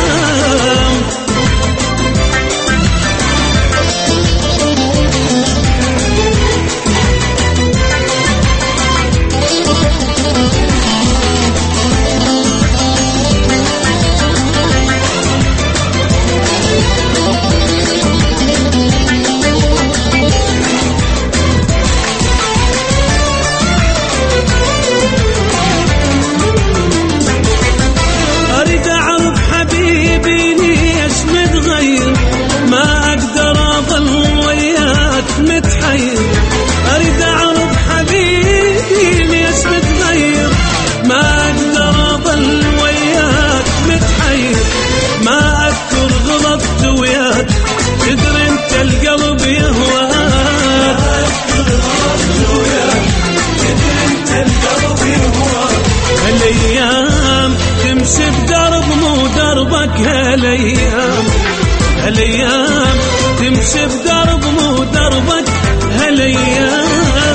هالايام هالايام تمشي بدرب مو دربك، هالايام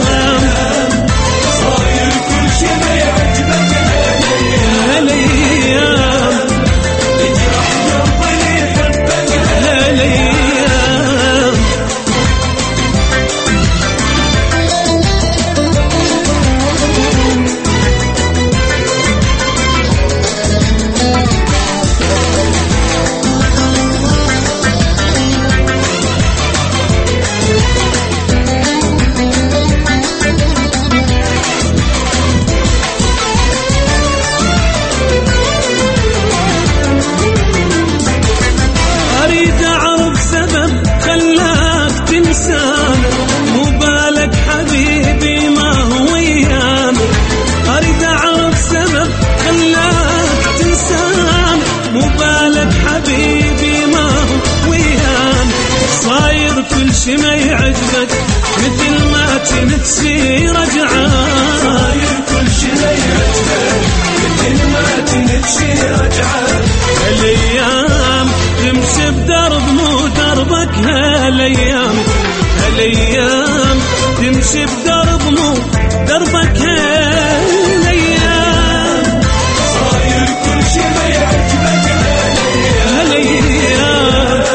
صاير كل شي ما يعجبك، هالايام تجرح قلب اللي يحبك، هالايام. ما يعجبك مثل ما تنتسي رجعان، صاير كل شي ما يعجبك مثل ما تنتسي رجعان. هالايام تمشي بدرب مو دربك، هالايام هالايام تمشي بدرب مو دربك، هالايام صاير كل شي ما يعجبك، هالايام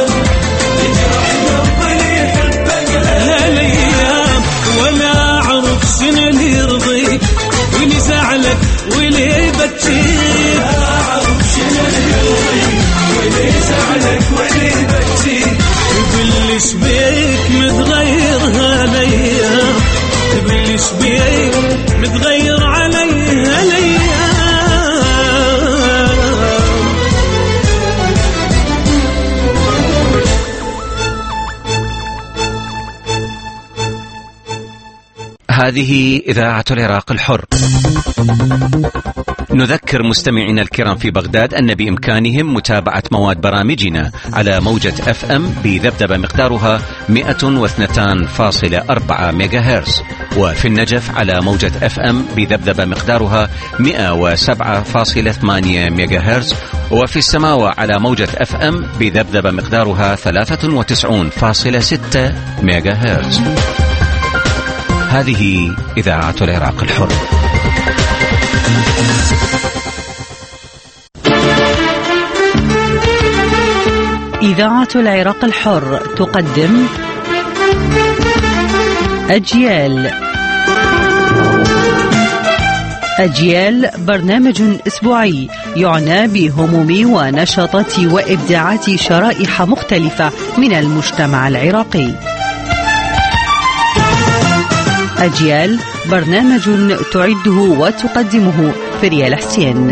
شنو اللي يرضيك واللي زعلك واللي يبكيك، اعرف شنو اللي يرضيك واللي زعلك واللي يبكيك. تقول ليش بيك متغير هالايام، تقول ليش بيك متغير علي هالايام.
هذه إذاعة العراق الحر. نذكر مستمعينا الكرام في بغداد أن بإمكانهم متابعة مواد برامجنا على موجة أف أم بذبذبة مقدارها مئة واثنين فاصلة أربعة ميجا هرتز، وفي النجف على موجة أف أم بذبذبة مقدارها مئة وسبعة فاصلة ثمانية ميجا هرتز، وفي السماوة على موجة أف أم بذبذبة مقدارها ثلاثة وتسعين فاصلة ستة ميجا هرتز. هذه إذاعة العراق الحر.
إذاعة العراق الحر تقدم أجيال. أجيال برنامج أسبوعي يعنى بهموم ونشاطات وإبداعات شرائح مختلفة من المجتمع العراقي. أجيال برنامج تعده وتقدمه فريال حسين.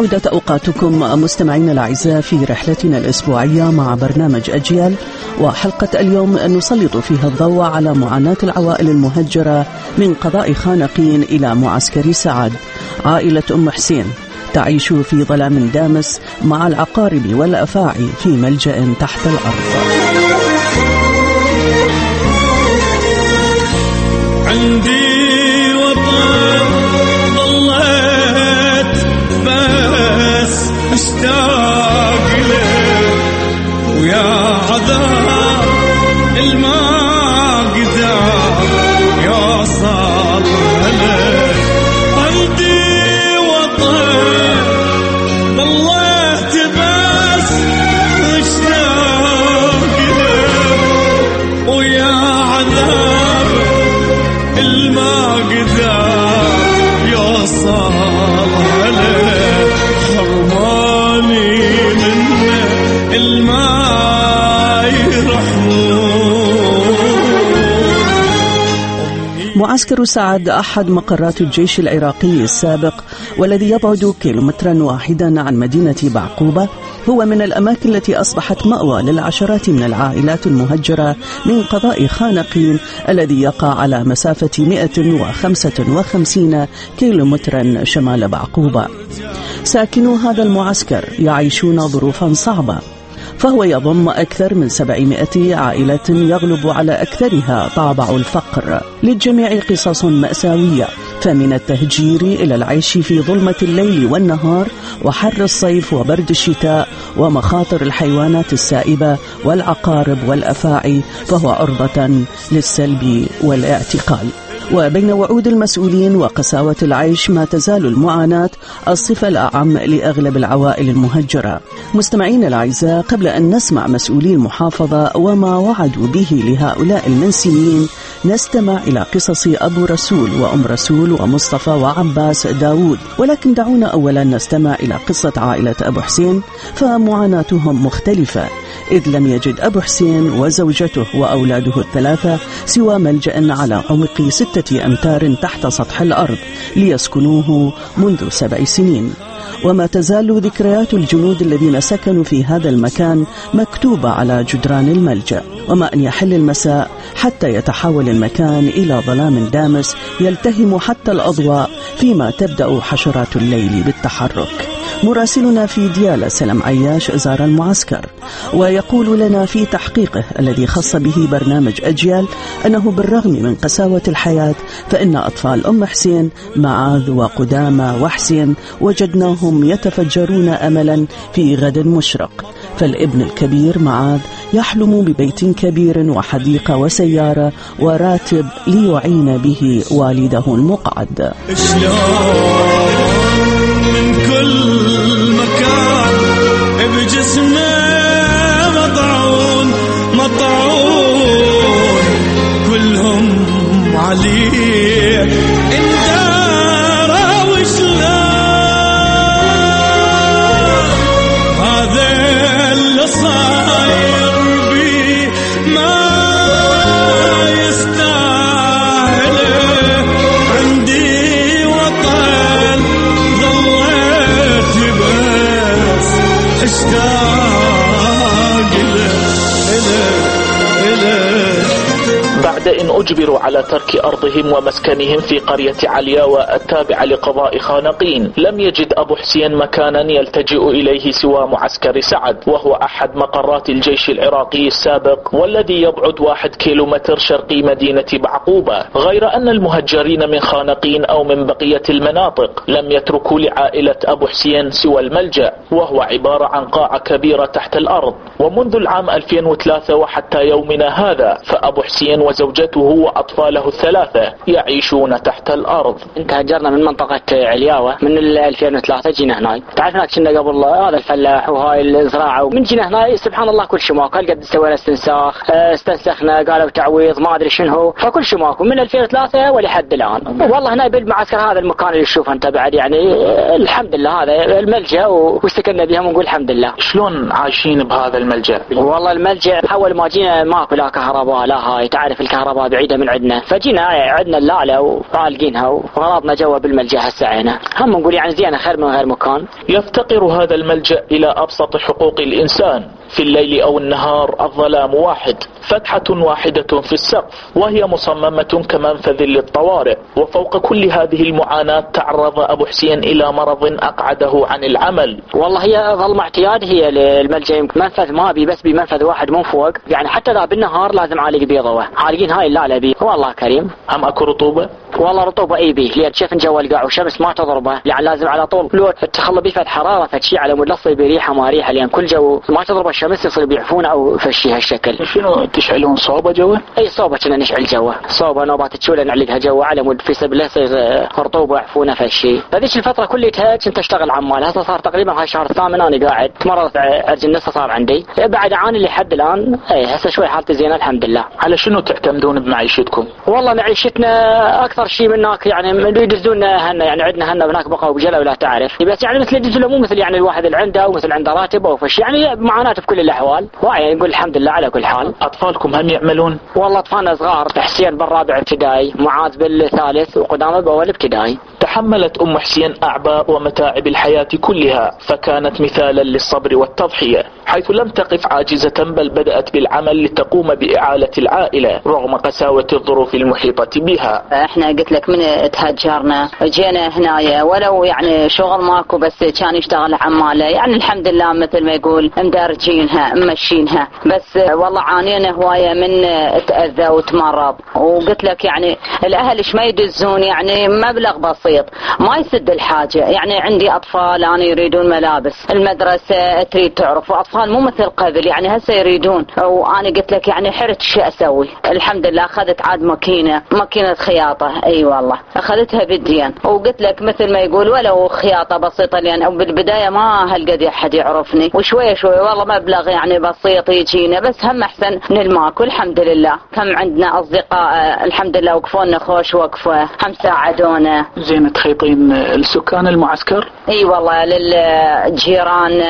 سعودت أوقاتكم مستمعين الأعزاء في رحلتنا الأسبوعية مع برنامج أجيال، وحلقة اليوم نسلط فيها الضوء على معاناة العوائل المهجرة من قضاء خانقين إلى معسكر سعد. عائلة أم حسين تعيش في ظلام دامس مع العقارب والأفاعي في ملجأ تحت الأرض.
عندي وطن ضليت بس اشتاق له، ويا عذاب الما قدر يوصل له. عندي وطن ضليت بس اشتاق له، ويا عذاب الما قدر يوصل عليه. حرماني منه الماء يرحمون.
معسكر سعد أحد مقرات الجيش العراقي السابق، والذي يبعد كيلومترا واحدا عن مدينة بعقوبة، هو من الأماكن التي أصبحت مأوى للعشرات من العائلات المهجرة من قضاء خانقين، الذي يقع على مسافة مئة وخمسة وخمسين كيلومترا شمال بعقوبة. ساكنو هذا المعسكر يعيشون ظروفا صعبة، فهو يضم أكثر من سبعمائة عائلة يغلب على أكثرها طابع الفقر. للجميع قصص مأساوية، فمن التهجير إلى العيش في ظلمة الليل والنهار وحر الصيف وبرد الشتاء ومخاطر الحيوانات السائبة والعقارب والأفاعي، فهو عرضة للسلب والاعتقال. وبين وعود المسؤولين وقساوة العيش ما تزال المعاناة الصفة الأعم لأغلب العوائل المهجرة. مستمعين الأعزاء، قبل أن نسمع مسؤولي المحافظة وما وعدوا به لهؤلاء المنسيين، نستمع إلى قصص أبو رسول وأم رسول ومصطفى وعباس داود. ولكن دعونا أولا نستمع إلى قصة عائلة أبو حسين، فمعاناتهم مختلفة، إذ لم يجد أبو حسين وزوجته وأولاده الثلاثة سوى ملجأ على عمق ستة أمتار تحت سطح الأرض ليسكنوه منذ سبع سنين. وما تزال ذكريات الجنود الذين سكنوا في هذا المكان مكتوبة على جدران الملجأ. وما أن يحل المساء حتى يتحول المكان إلى ظلام دامس يلتهم حتى الأضواء، فيما تبدأ حشرات الليل بالتحرك. مراسلنا في ديالى سلام عياش زار المعسكر، ويقول لنا في تحقيقه الذي خص به برنامج أجيال أنه بالرغم من قساوة الحياة، فإن أطفال أم حسين معاذ وقدامى وحسين وجدناهم يتفجرون أملا في غد مشرق. فالابن الكبير معاذ يحلم ببيت كبير وحديقة وسيارة وراتب ليعين به والده المقعد.
كل مكان بجسمه مطعون مطعون، كلهم عليه اندار وشلون. هذا اللي صاير بي ما يستاهل. عندي وطن ضليت بس اشتاق له له.
بعد أن أجبروا على ترك أرضهم ومسكنهم في قرية علياوة التابعة لقضاء خانقين، لم يجد أبو حسين مكانا يلتجئ إليه سوى معسكر سعد، وهو أحد مقرات الجيش العراقي السابق، والذي يبعد واحد كيلومتر شرقي مدينة بعقوبة. غير أن المهجرين من خانقين أو من بقية المناطق لم يتركوا لعائلة أبو حسين سوى الملجأ، وهو عبارة عن قاعة كبيرة تحت الأرض. ومنذ العام ألفين وثلاثة وحتى يومنا هذا، فأبو حسين وزوجته وأطفاله الثلاثة يعيشون تحت الأرض.
انت هجرنا من منطقة علياوة من ألفين وثلاثة، جينا هنا. تعرفنا كنا قبل هذا الفلاح وهاي الزراعة، ومن جينا هنا سبحان الله كل شيء ماكو. قد سوينا استنساخ، استنسخنا، قالوا تعويض، ما أدري شنو، فكل شيء ماكو من ألفين وثلاثة ولحد الآن. والله هنا بالمعسكر هذا المكان اللي تشوفه انت بعد، يعني الحمد لله هذا الملجأ واستكنا بهم ونقول الحمد لله.
شلون عايشين بهذا الملجأ؟
والله الملجأ أول ما جينا ماكو لا كهرباء لا هاي، تعرف الكهرباء الكهرباء بعيدة من عندنا، فجينا عندنا اللالة وطالقينها وغرضنا جوا بالملجأ هالساعينا. هم نقول يعني زينة خير من غير مكان.
يفتقر هذا الملجأ إلى أبسط حقوق الإنسان. في الليل أو النهار الظلام واحد، فتحة واحدة في السقف وهي مصممة كمنفذ للطوارئ. وفوق كل هذه المعاناة تعرض أبو حسين إلى مرض أقعده عن العمل.
والله هي ظلمة اعتياد هي الملجأ، منفذ ما بي بس بمنفذ واحد من فوق، يعني حتى لا بالنهار لازم عالق بيضوه، عالقين هاي اللالة بي. والله كريم.
هم أكو رطوبة؟
والله رطوبة اي بيه، ليه تشوف جو القاع وشمس ما تضربه، يعني لازم على طول لو تخلى بيه فد حرارة فشي على مود لصي بريحة ما ريحة، لان كل جو ما تضرب الشمس يصير بيعفونه او فشي هالشكل.
شنو تشعلون صوبة جوا؟
اي صوبة كنا نشعل جوا، صوبة نوبات تشوله نعلقها جوا على مود في سبله يصير رطوبة ويعفونه فشي. هذيك الفترة كلها كنت اشتغل عمال، هسه صار تقريبا هاي الشهر الثامن انا قاعد، مرضت عرج النص صار عندي، بعد اعاني لحد الان. اي هسه شوي حالتي زينة الحمد لله.
على شنو تعتمدون بمعيشتكم؟
والله معيشتنا اكثر شيء من هناك، يعني يدزون هنا، يعني عندنا هنا هناك بقى وبجلا ولا تعرف، بس يعني مثل يدزون مو مثل يعني الواحد اللي عنده ومثل عنده راتب او فشي، يعني معاناة في كل الاحوال. واعي نقول الحمد لله على كل حال.
اطفالكم هم يعملون؟
والله اطفالنا صغار، حسين بالرابع ابتدائي، معاذ بالثالث، وقدامه باول ابتدائي.
تحملت أم حسين أعباء ومتاعب الحياة كلها، فكانت مثالا للصبر والتضحية، حيث لم تقف عاجزة بل بدأت بالعمل لتقوم بإعالة العائلة رغم قساوة الظروف المحيطة بها.
احنا قلت لك من تهجرنا جينا هنا ولو يعني شغل ماكو، بس كان يشتغل عماله، يعني الحمد لله مثل ما يقول مدارجينها ممشينها، بس والله عانينا هواية من تأذى وتمرض. وقلت لك يعني الأهل ايش ما يدزون يعني مبلغ بسيط ما يسد الحاجة، يعني عندي أطفال أنا يريدون ملابس، المدرسة تريد تعرف، وأطفال مو مثل قبل يعني هسه يريدون، وأنا قلت لك يعني حرت شو أسوي. الحمد لله أخذت عاد ماكينة ماكينة خياطة، أي والله أخذتها بالدين، وقلت لك مثل ما يقول ولو خياطة بسيطة، لأن بالبداية ما هالقد أحد يعرفني، وشوية شوية والله مبلغ يعني بسيط يجينا، بس هم أحسن من الماكو الحمد لله. كم عندنا أصدقاء الحمد لله وقفونا خوش وقفة، هم ساعدونا.
زين تخيطين السكان المعسكر؟
اي والله للجيران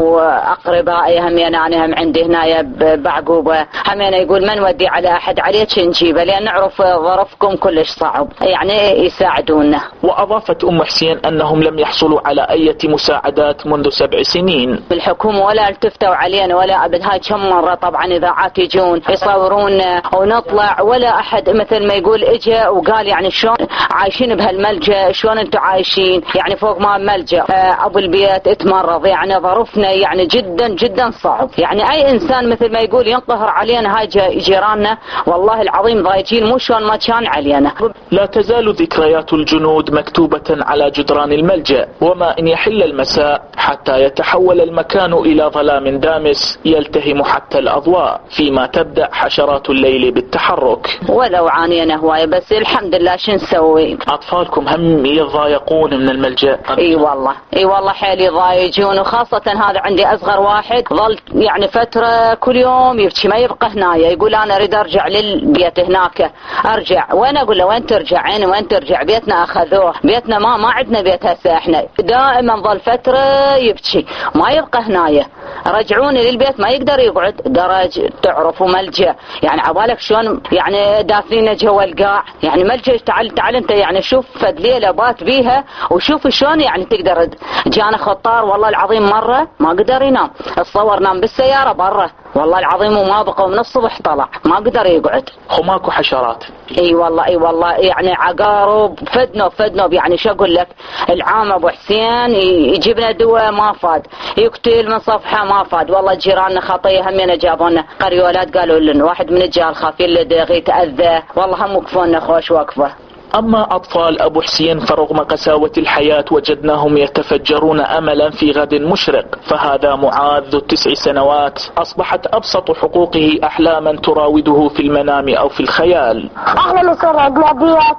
واقربائي هم يعني هم عندي هنا بعقوبه، هم يعني يقول ما نودي على احد عليك نجيبه، لان نعرف ظرفكم كلش صعب، يعني يساعدونا.
واضافت ام حسين انهم لم يحصلوا على اي مساعدات منذ سبع سنين.
الحكومه ولا التفتوا علينا ولا ابد، هاي كم مره طبعا اذاعات يجون يصورونا ونطلع، ولا احد مثل ما يقول اجى وقال يعني شلون عايشين بهالملجأ، شلون انتم عايشين يعني فوق ما ملجأ، ابو البيت اتمرض، يعني ظروفنا يعني جدا جدا صعب، يعني اي انسان مثل ما يقول ينقهر علينا هاي جيراننا والله العظيم ضايجين مو شلون ما كان علينا.
لا تزال ذكريات الجنود مكتوبة على جدران الملجأ، وما ان يحل المساء حتى يتحول المكان الى ظلام دامس يلتهم حتى الاضواء، فيما تبدأ حشرات الليل بالتحرك.
ولو عانينا هواية بس الحمد لله شو نسوي.
اطفالكم هم يضايقون من الملجأ؟
اي والله اي والله حيل يضايجون، وخاصة هذا عندي اصغر واحد ظل يعني فترة كل يوم يبكي ما يبقى هنايا، يقول انا اريد ارجع للبيت هناك، ارجع وين اقول له وين ترجع عيني وين ترجع، بيتنا اخذوه، بيتنا ما ما عندنا بيت هسه، احنا دائما ظل فترة يبكي ما يبقى هنايا، رجعوني للبيت ما يقدر يقعد، درج تعرفوا ملجأ يعني عبالك شلون يعني دافنين جوا القاع، يعني ملجأ تعال تعال انت يعني شوف فد ليلة بات بيها وشوف شلون يعني تقدر. جانا خطار والله العظيم مرة ما قدر ينام، اتصور نام بالسيارة برا والله العظيم وما بقى من الصبح طلع ما قدر يقعد.
وماكو حشرات؟
اي والله اي والله يعني عقارب فدنوب فدنوب، يعني شو اقول لك، العام ابو حسين يجيبنا دواء ما فاد، يقتل من صفحة ما فاد، والله جيراننا خطية همينا جابونا قريولات قالوا لنا واحد من الجار خافين لدغي تأذى، والله هم وقفونا خوش وقفة.
أما أطفال أبو حسين فرغم قساوة الحياة وجدناهم يتفجرون أملا في غد مشرق، فهذا معاذ ذو التسع سنوات أصبحت أبسط حقوقه أحلاما تراوده في المنام أو في الخيال.
احنا نصير عندنا بيت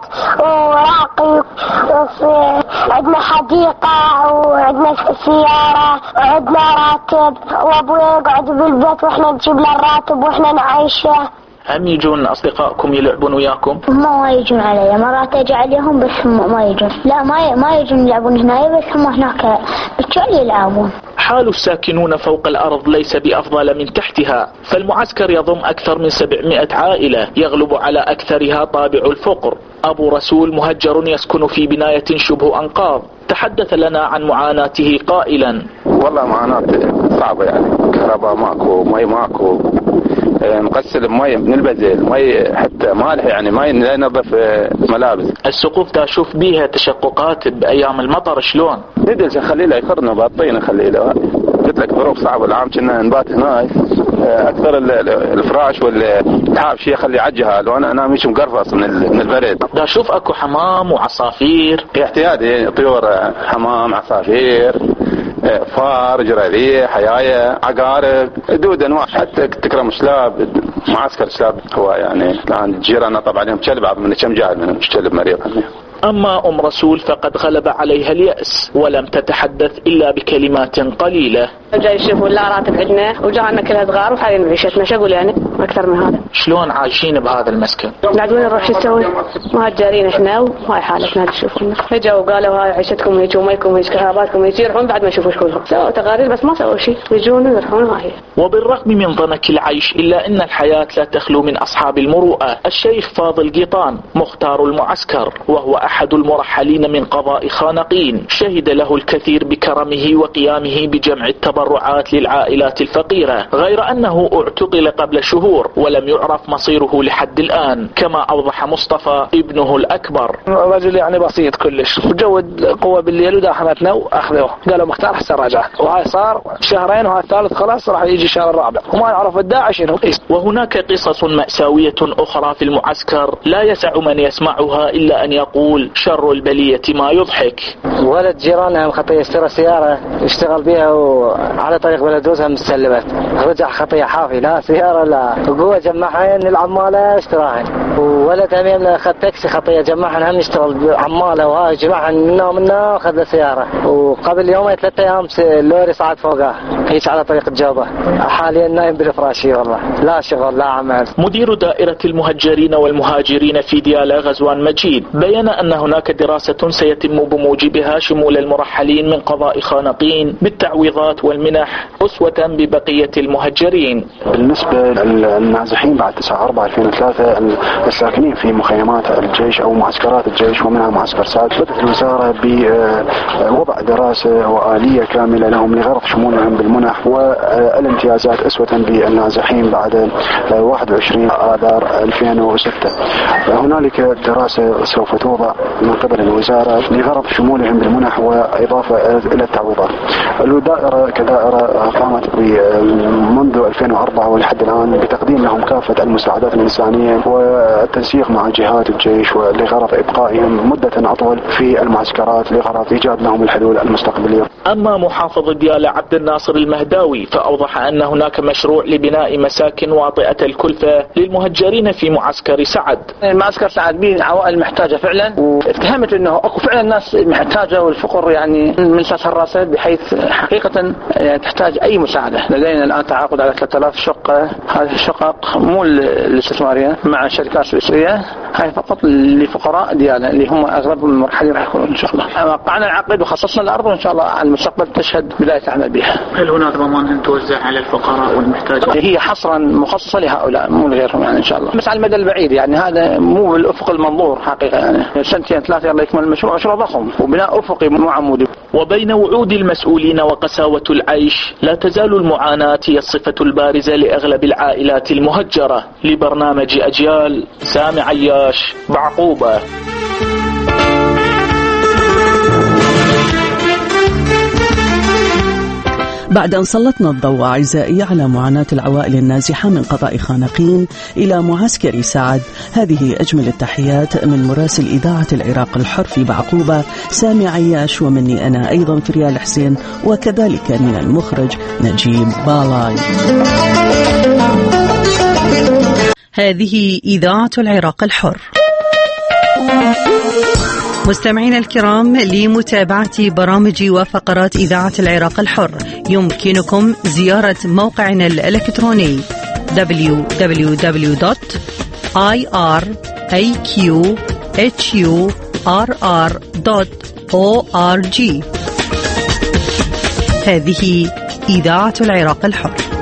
وراقي، عندنا حديقة وعندنا سيارة وعندنا راتب، وابوي يقعد بالبيت واحنا نجيب له الراتب واحنا نعيشه.
هم يجون أصدقائكم يلعبون وياكم؟
هم ما يجون علي، مرات أجي عليهم بس هم ما يجون. لا ما ما يجون يلعبون هنا، بس هم هناك بالفعل يلعبون.
حال الساكنون فوق الأرض ليس بأفضل من تحتها، فالمعسكر يضم أكثر من سبعمائة عائلة يغلب على أكثرها طابع الفقر. أبو رسول مهجر يسكن في بناية شبه أنقاض، تحدث لنا عن معاناته قائلا:
والله معاناة صعبة، يعني كهرباء ماكو، مي ماكو، نغسل مي من البزيل، مي حتى مالح، يعني ما ينظف ملابس.
السقوف دا شوف بيها تشققات بأيام المطر شلون؟
ندلش خليله يخرنا بالطين، خليله قلت لك ظروف صعبة العام، كنا نبات هناك اكثر الفراش والحاب شيء خلي عجها، وانا انا مش مقرفص من من البرد.
دا شوف اكو حمام وعصافير،
احتياجي طيور، حمام، عصافير، فار، جراديح، حياية، عقارب، دود انواع، حتى تكرم شلاب، معسكر شلاب. هو يعني كان جيراننا طبعا لهم كلب من كم جاهل منهم كلب مريض.
أما أم رسول فقد غلب عليها اليأس ولم تتحدث إلا بكلمات قليلة.
جاي يشوفوا لا راتب عندنا وجانا كلها صغار وحاليا بعيشتنا، شو أقول يعني أكثر من هذا.
شلون عايشين بهذا المسكن؟
قاعدين نروح شو نسوي؟ مهجرين إحنا وهاي حالتنا هذا تشوفونا. اجوا وقالوا هاي عيشتكم هيك وميكم هيك كهرباتكم هيك، يروحون بعد ما يشوفوا شكلهم. سووا تقارير بس ما سووا شيء، يجون ويروحون وهاي.
وبالرغم من ضنك العيش إلا أن الحياة لا تخلو من أصحاب المروءة. الشيخ فاضل قيطان مختار المعسكر، وهو أحد المرحلين من قضاء خانقين، شهد له الكثير بكرمه وقيامه بجمع التبرعات للعائلات الفقيرة، غير أنه اعتقل قبل شهور ولم يعرف مصيره لحد الآن، كما أوضح مصطفى ابنه الأكبر.
رجل يعني بسيط كلش، وجود قوة بالليل وداحمتنا وأخذوه، قالوا مختار حسن رجع، وهاي صار شهرين وهاي الثالث خلاص راح يجي الشهر الرابع وما يعرف الداعش شنو.
وهناك قصص مأساوية أخرى في المعسكر لا يسع من يسمعها إلا أن يقول شر البلية ما يضحك.
ولد جيرانها خطية اشترى سيارة يشتغل بها وعلى طريق بلدوزها مستلبت، رجع خطية حافي، لا سيارة لا، وقوة جمعهن العمالة اشتراهن، وولد همين أخذ تاكسي خطية جمعهن هم يشتغل عمالة، وهاي جمعهن منا ومنا أخذ سيارة. وقبل يومين ثلاثة أيام اللوري صعد فوقها هيك على طريق الجوبة، حاليا نايم بالفراشي، والله لا شغل لا عمل.
مدير دائرة المهجرين والمهاجرين في ديالى غزوان مجيد بين أن هناك دراسة سيتم بموجبها شمول المرحلين من قضاء خانقين بالتعويضات والمنح أسوة ببقية المهجرين.
بالنسبة للنازحين بعد تسعة أربعة ألفين وثلاثة الساكنين في مخيمات الجيش أو معسكرات الجيش ومنها معسكر سعد، بدأت الوزارة بوضع دراسة وآلية كاملة لهم لغرض شمولهم بالمنح والامتيازات أسوة بالنازحين بعد واحد وعشرين آذار ألفين وستة. هنالك دراسة سوف توضع من قبل الوزارة لغرض شمولهم بالمنح وإضافة إلى التعويضات. الدائرة كدائرة قامت منذ ألفين وأربعة ولحد الآن بتقديم لهم كافة المساعدات الإنسانية والتنسيق مع جهات الجيش لغرض إبقائهم مدة أطول في المعسكرات لغرض إيجاد لهم الحلول المستقبلية.
أما محافظ ديالى عبد الناصر المهداوي فأوضح أن هناك مشروع لبناء مساكن واطئة الكلفة للمهجرين في معسكر سعد.
معسكر سعد به عوائل محتاجة فعلا، واتهمت أنه أكو فعلا ناس محتاجة والفقر يعني من ساس الراسة، بحيث حقيقة يعني تحتاج أي مساعدة. لدينا الآن تعاقد على ثلاثة آلاف شقة، هذه الشقق مو الاستثمارية مع شركات سويسرية، هاي فقط لفقراء ديالى اللي هم أغلب المرحلين راح يكونوا إن شاء الله. وقعنا العقد وخصصنا الأرض وإن شاء الله على المستقبل تشهد بداية عمل بها.
هل هناك ضمان أن توزع على الفقراء والمحتاجين؟
هي حصرا مخصصة لهؤلاء مو لغيرهم يعني إن شاء الله، بس على المدى البعيد يعني هذا مو بالأفق المنظور حقيقة، يعني سنتين ثلاثة يلا يكمل المشروع، مشروع ضخم وبناء أفقي مو عمودي.
وبين وعود المسؤولين وقساوة العيش لا تزال المعاناة هي الصفة البارزة لأغلب العائلات المهجرة. لبرنامج أجيال سامي عياش بعقوبة.
بعد أن سلطنا الضوء أعزائي على معاناة العوائل النازحة من قضاء خانقين إلى معسكر سعد، هذه أجمل التحيات من مراسل إذاعة العراق الحر في بعقوبة سامي عياش، ومني أنا أيضا فريال حسين، وكذلك من المخرج نجيب بالاي.
هذه إذاعة العراق الحر. مستمعينا الكرام، لمتابعة برامج وفقرات إذاعة العراق الحر يمكنكم زيارة موقعنا الإلكتروني دبليو دبليو دبليو دوت آي آر إيه كيو إتش يو آر آر دوت أو آر جي. هذه إذاعة العراق الحر.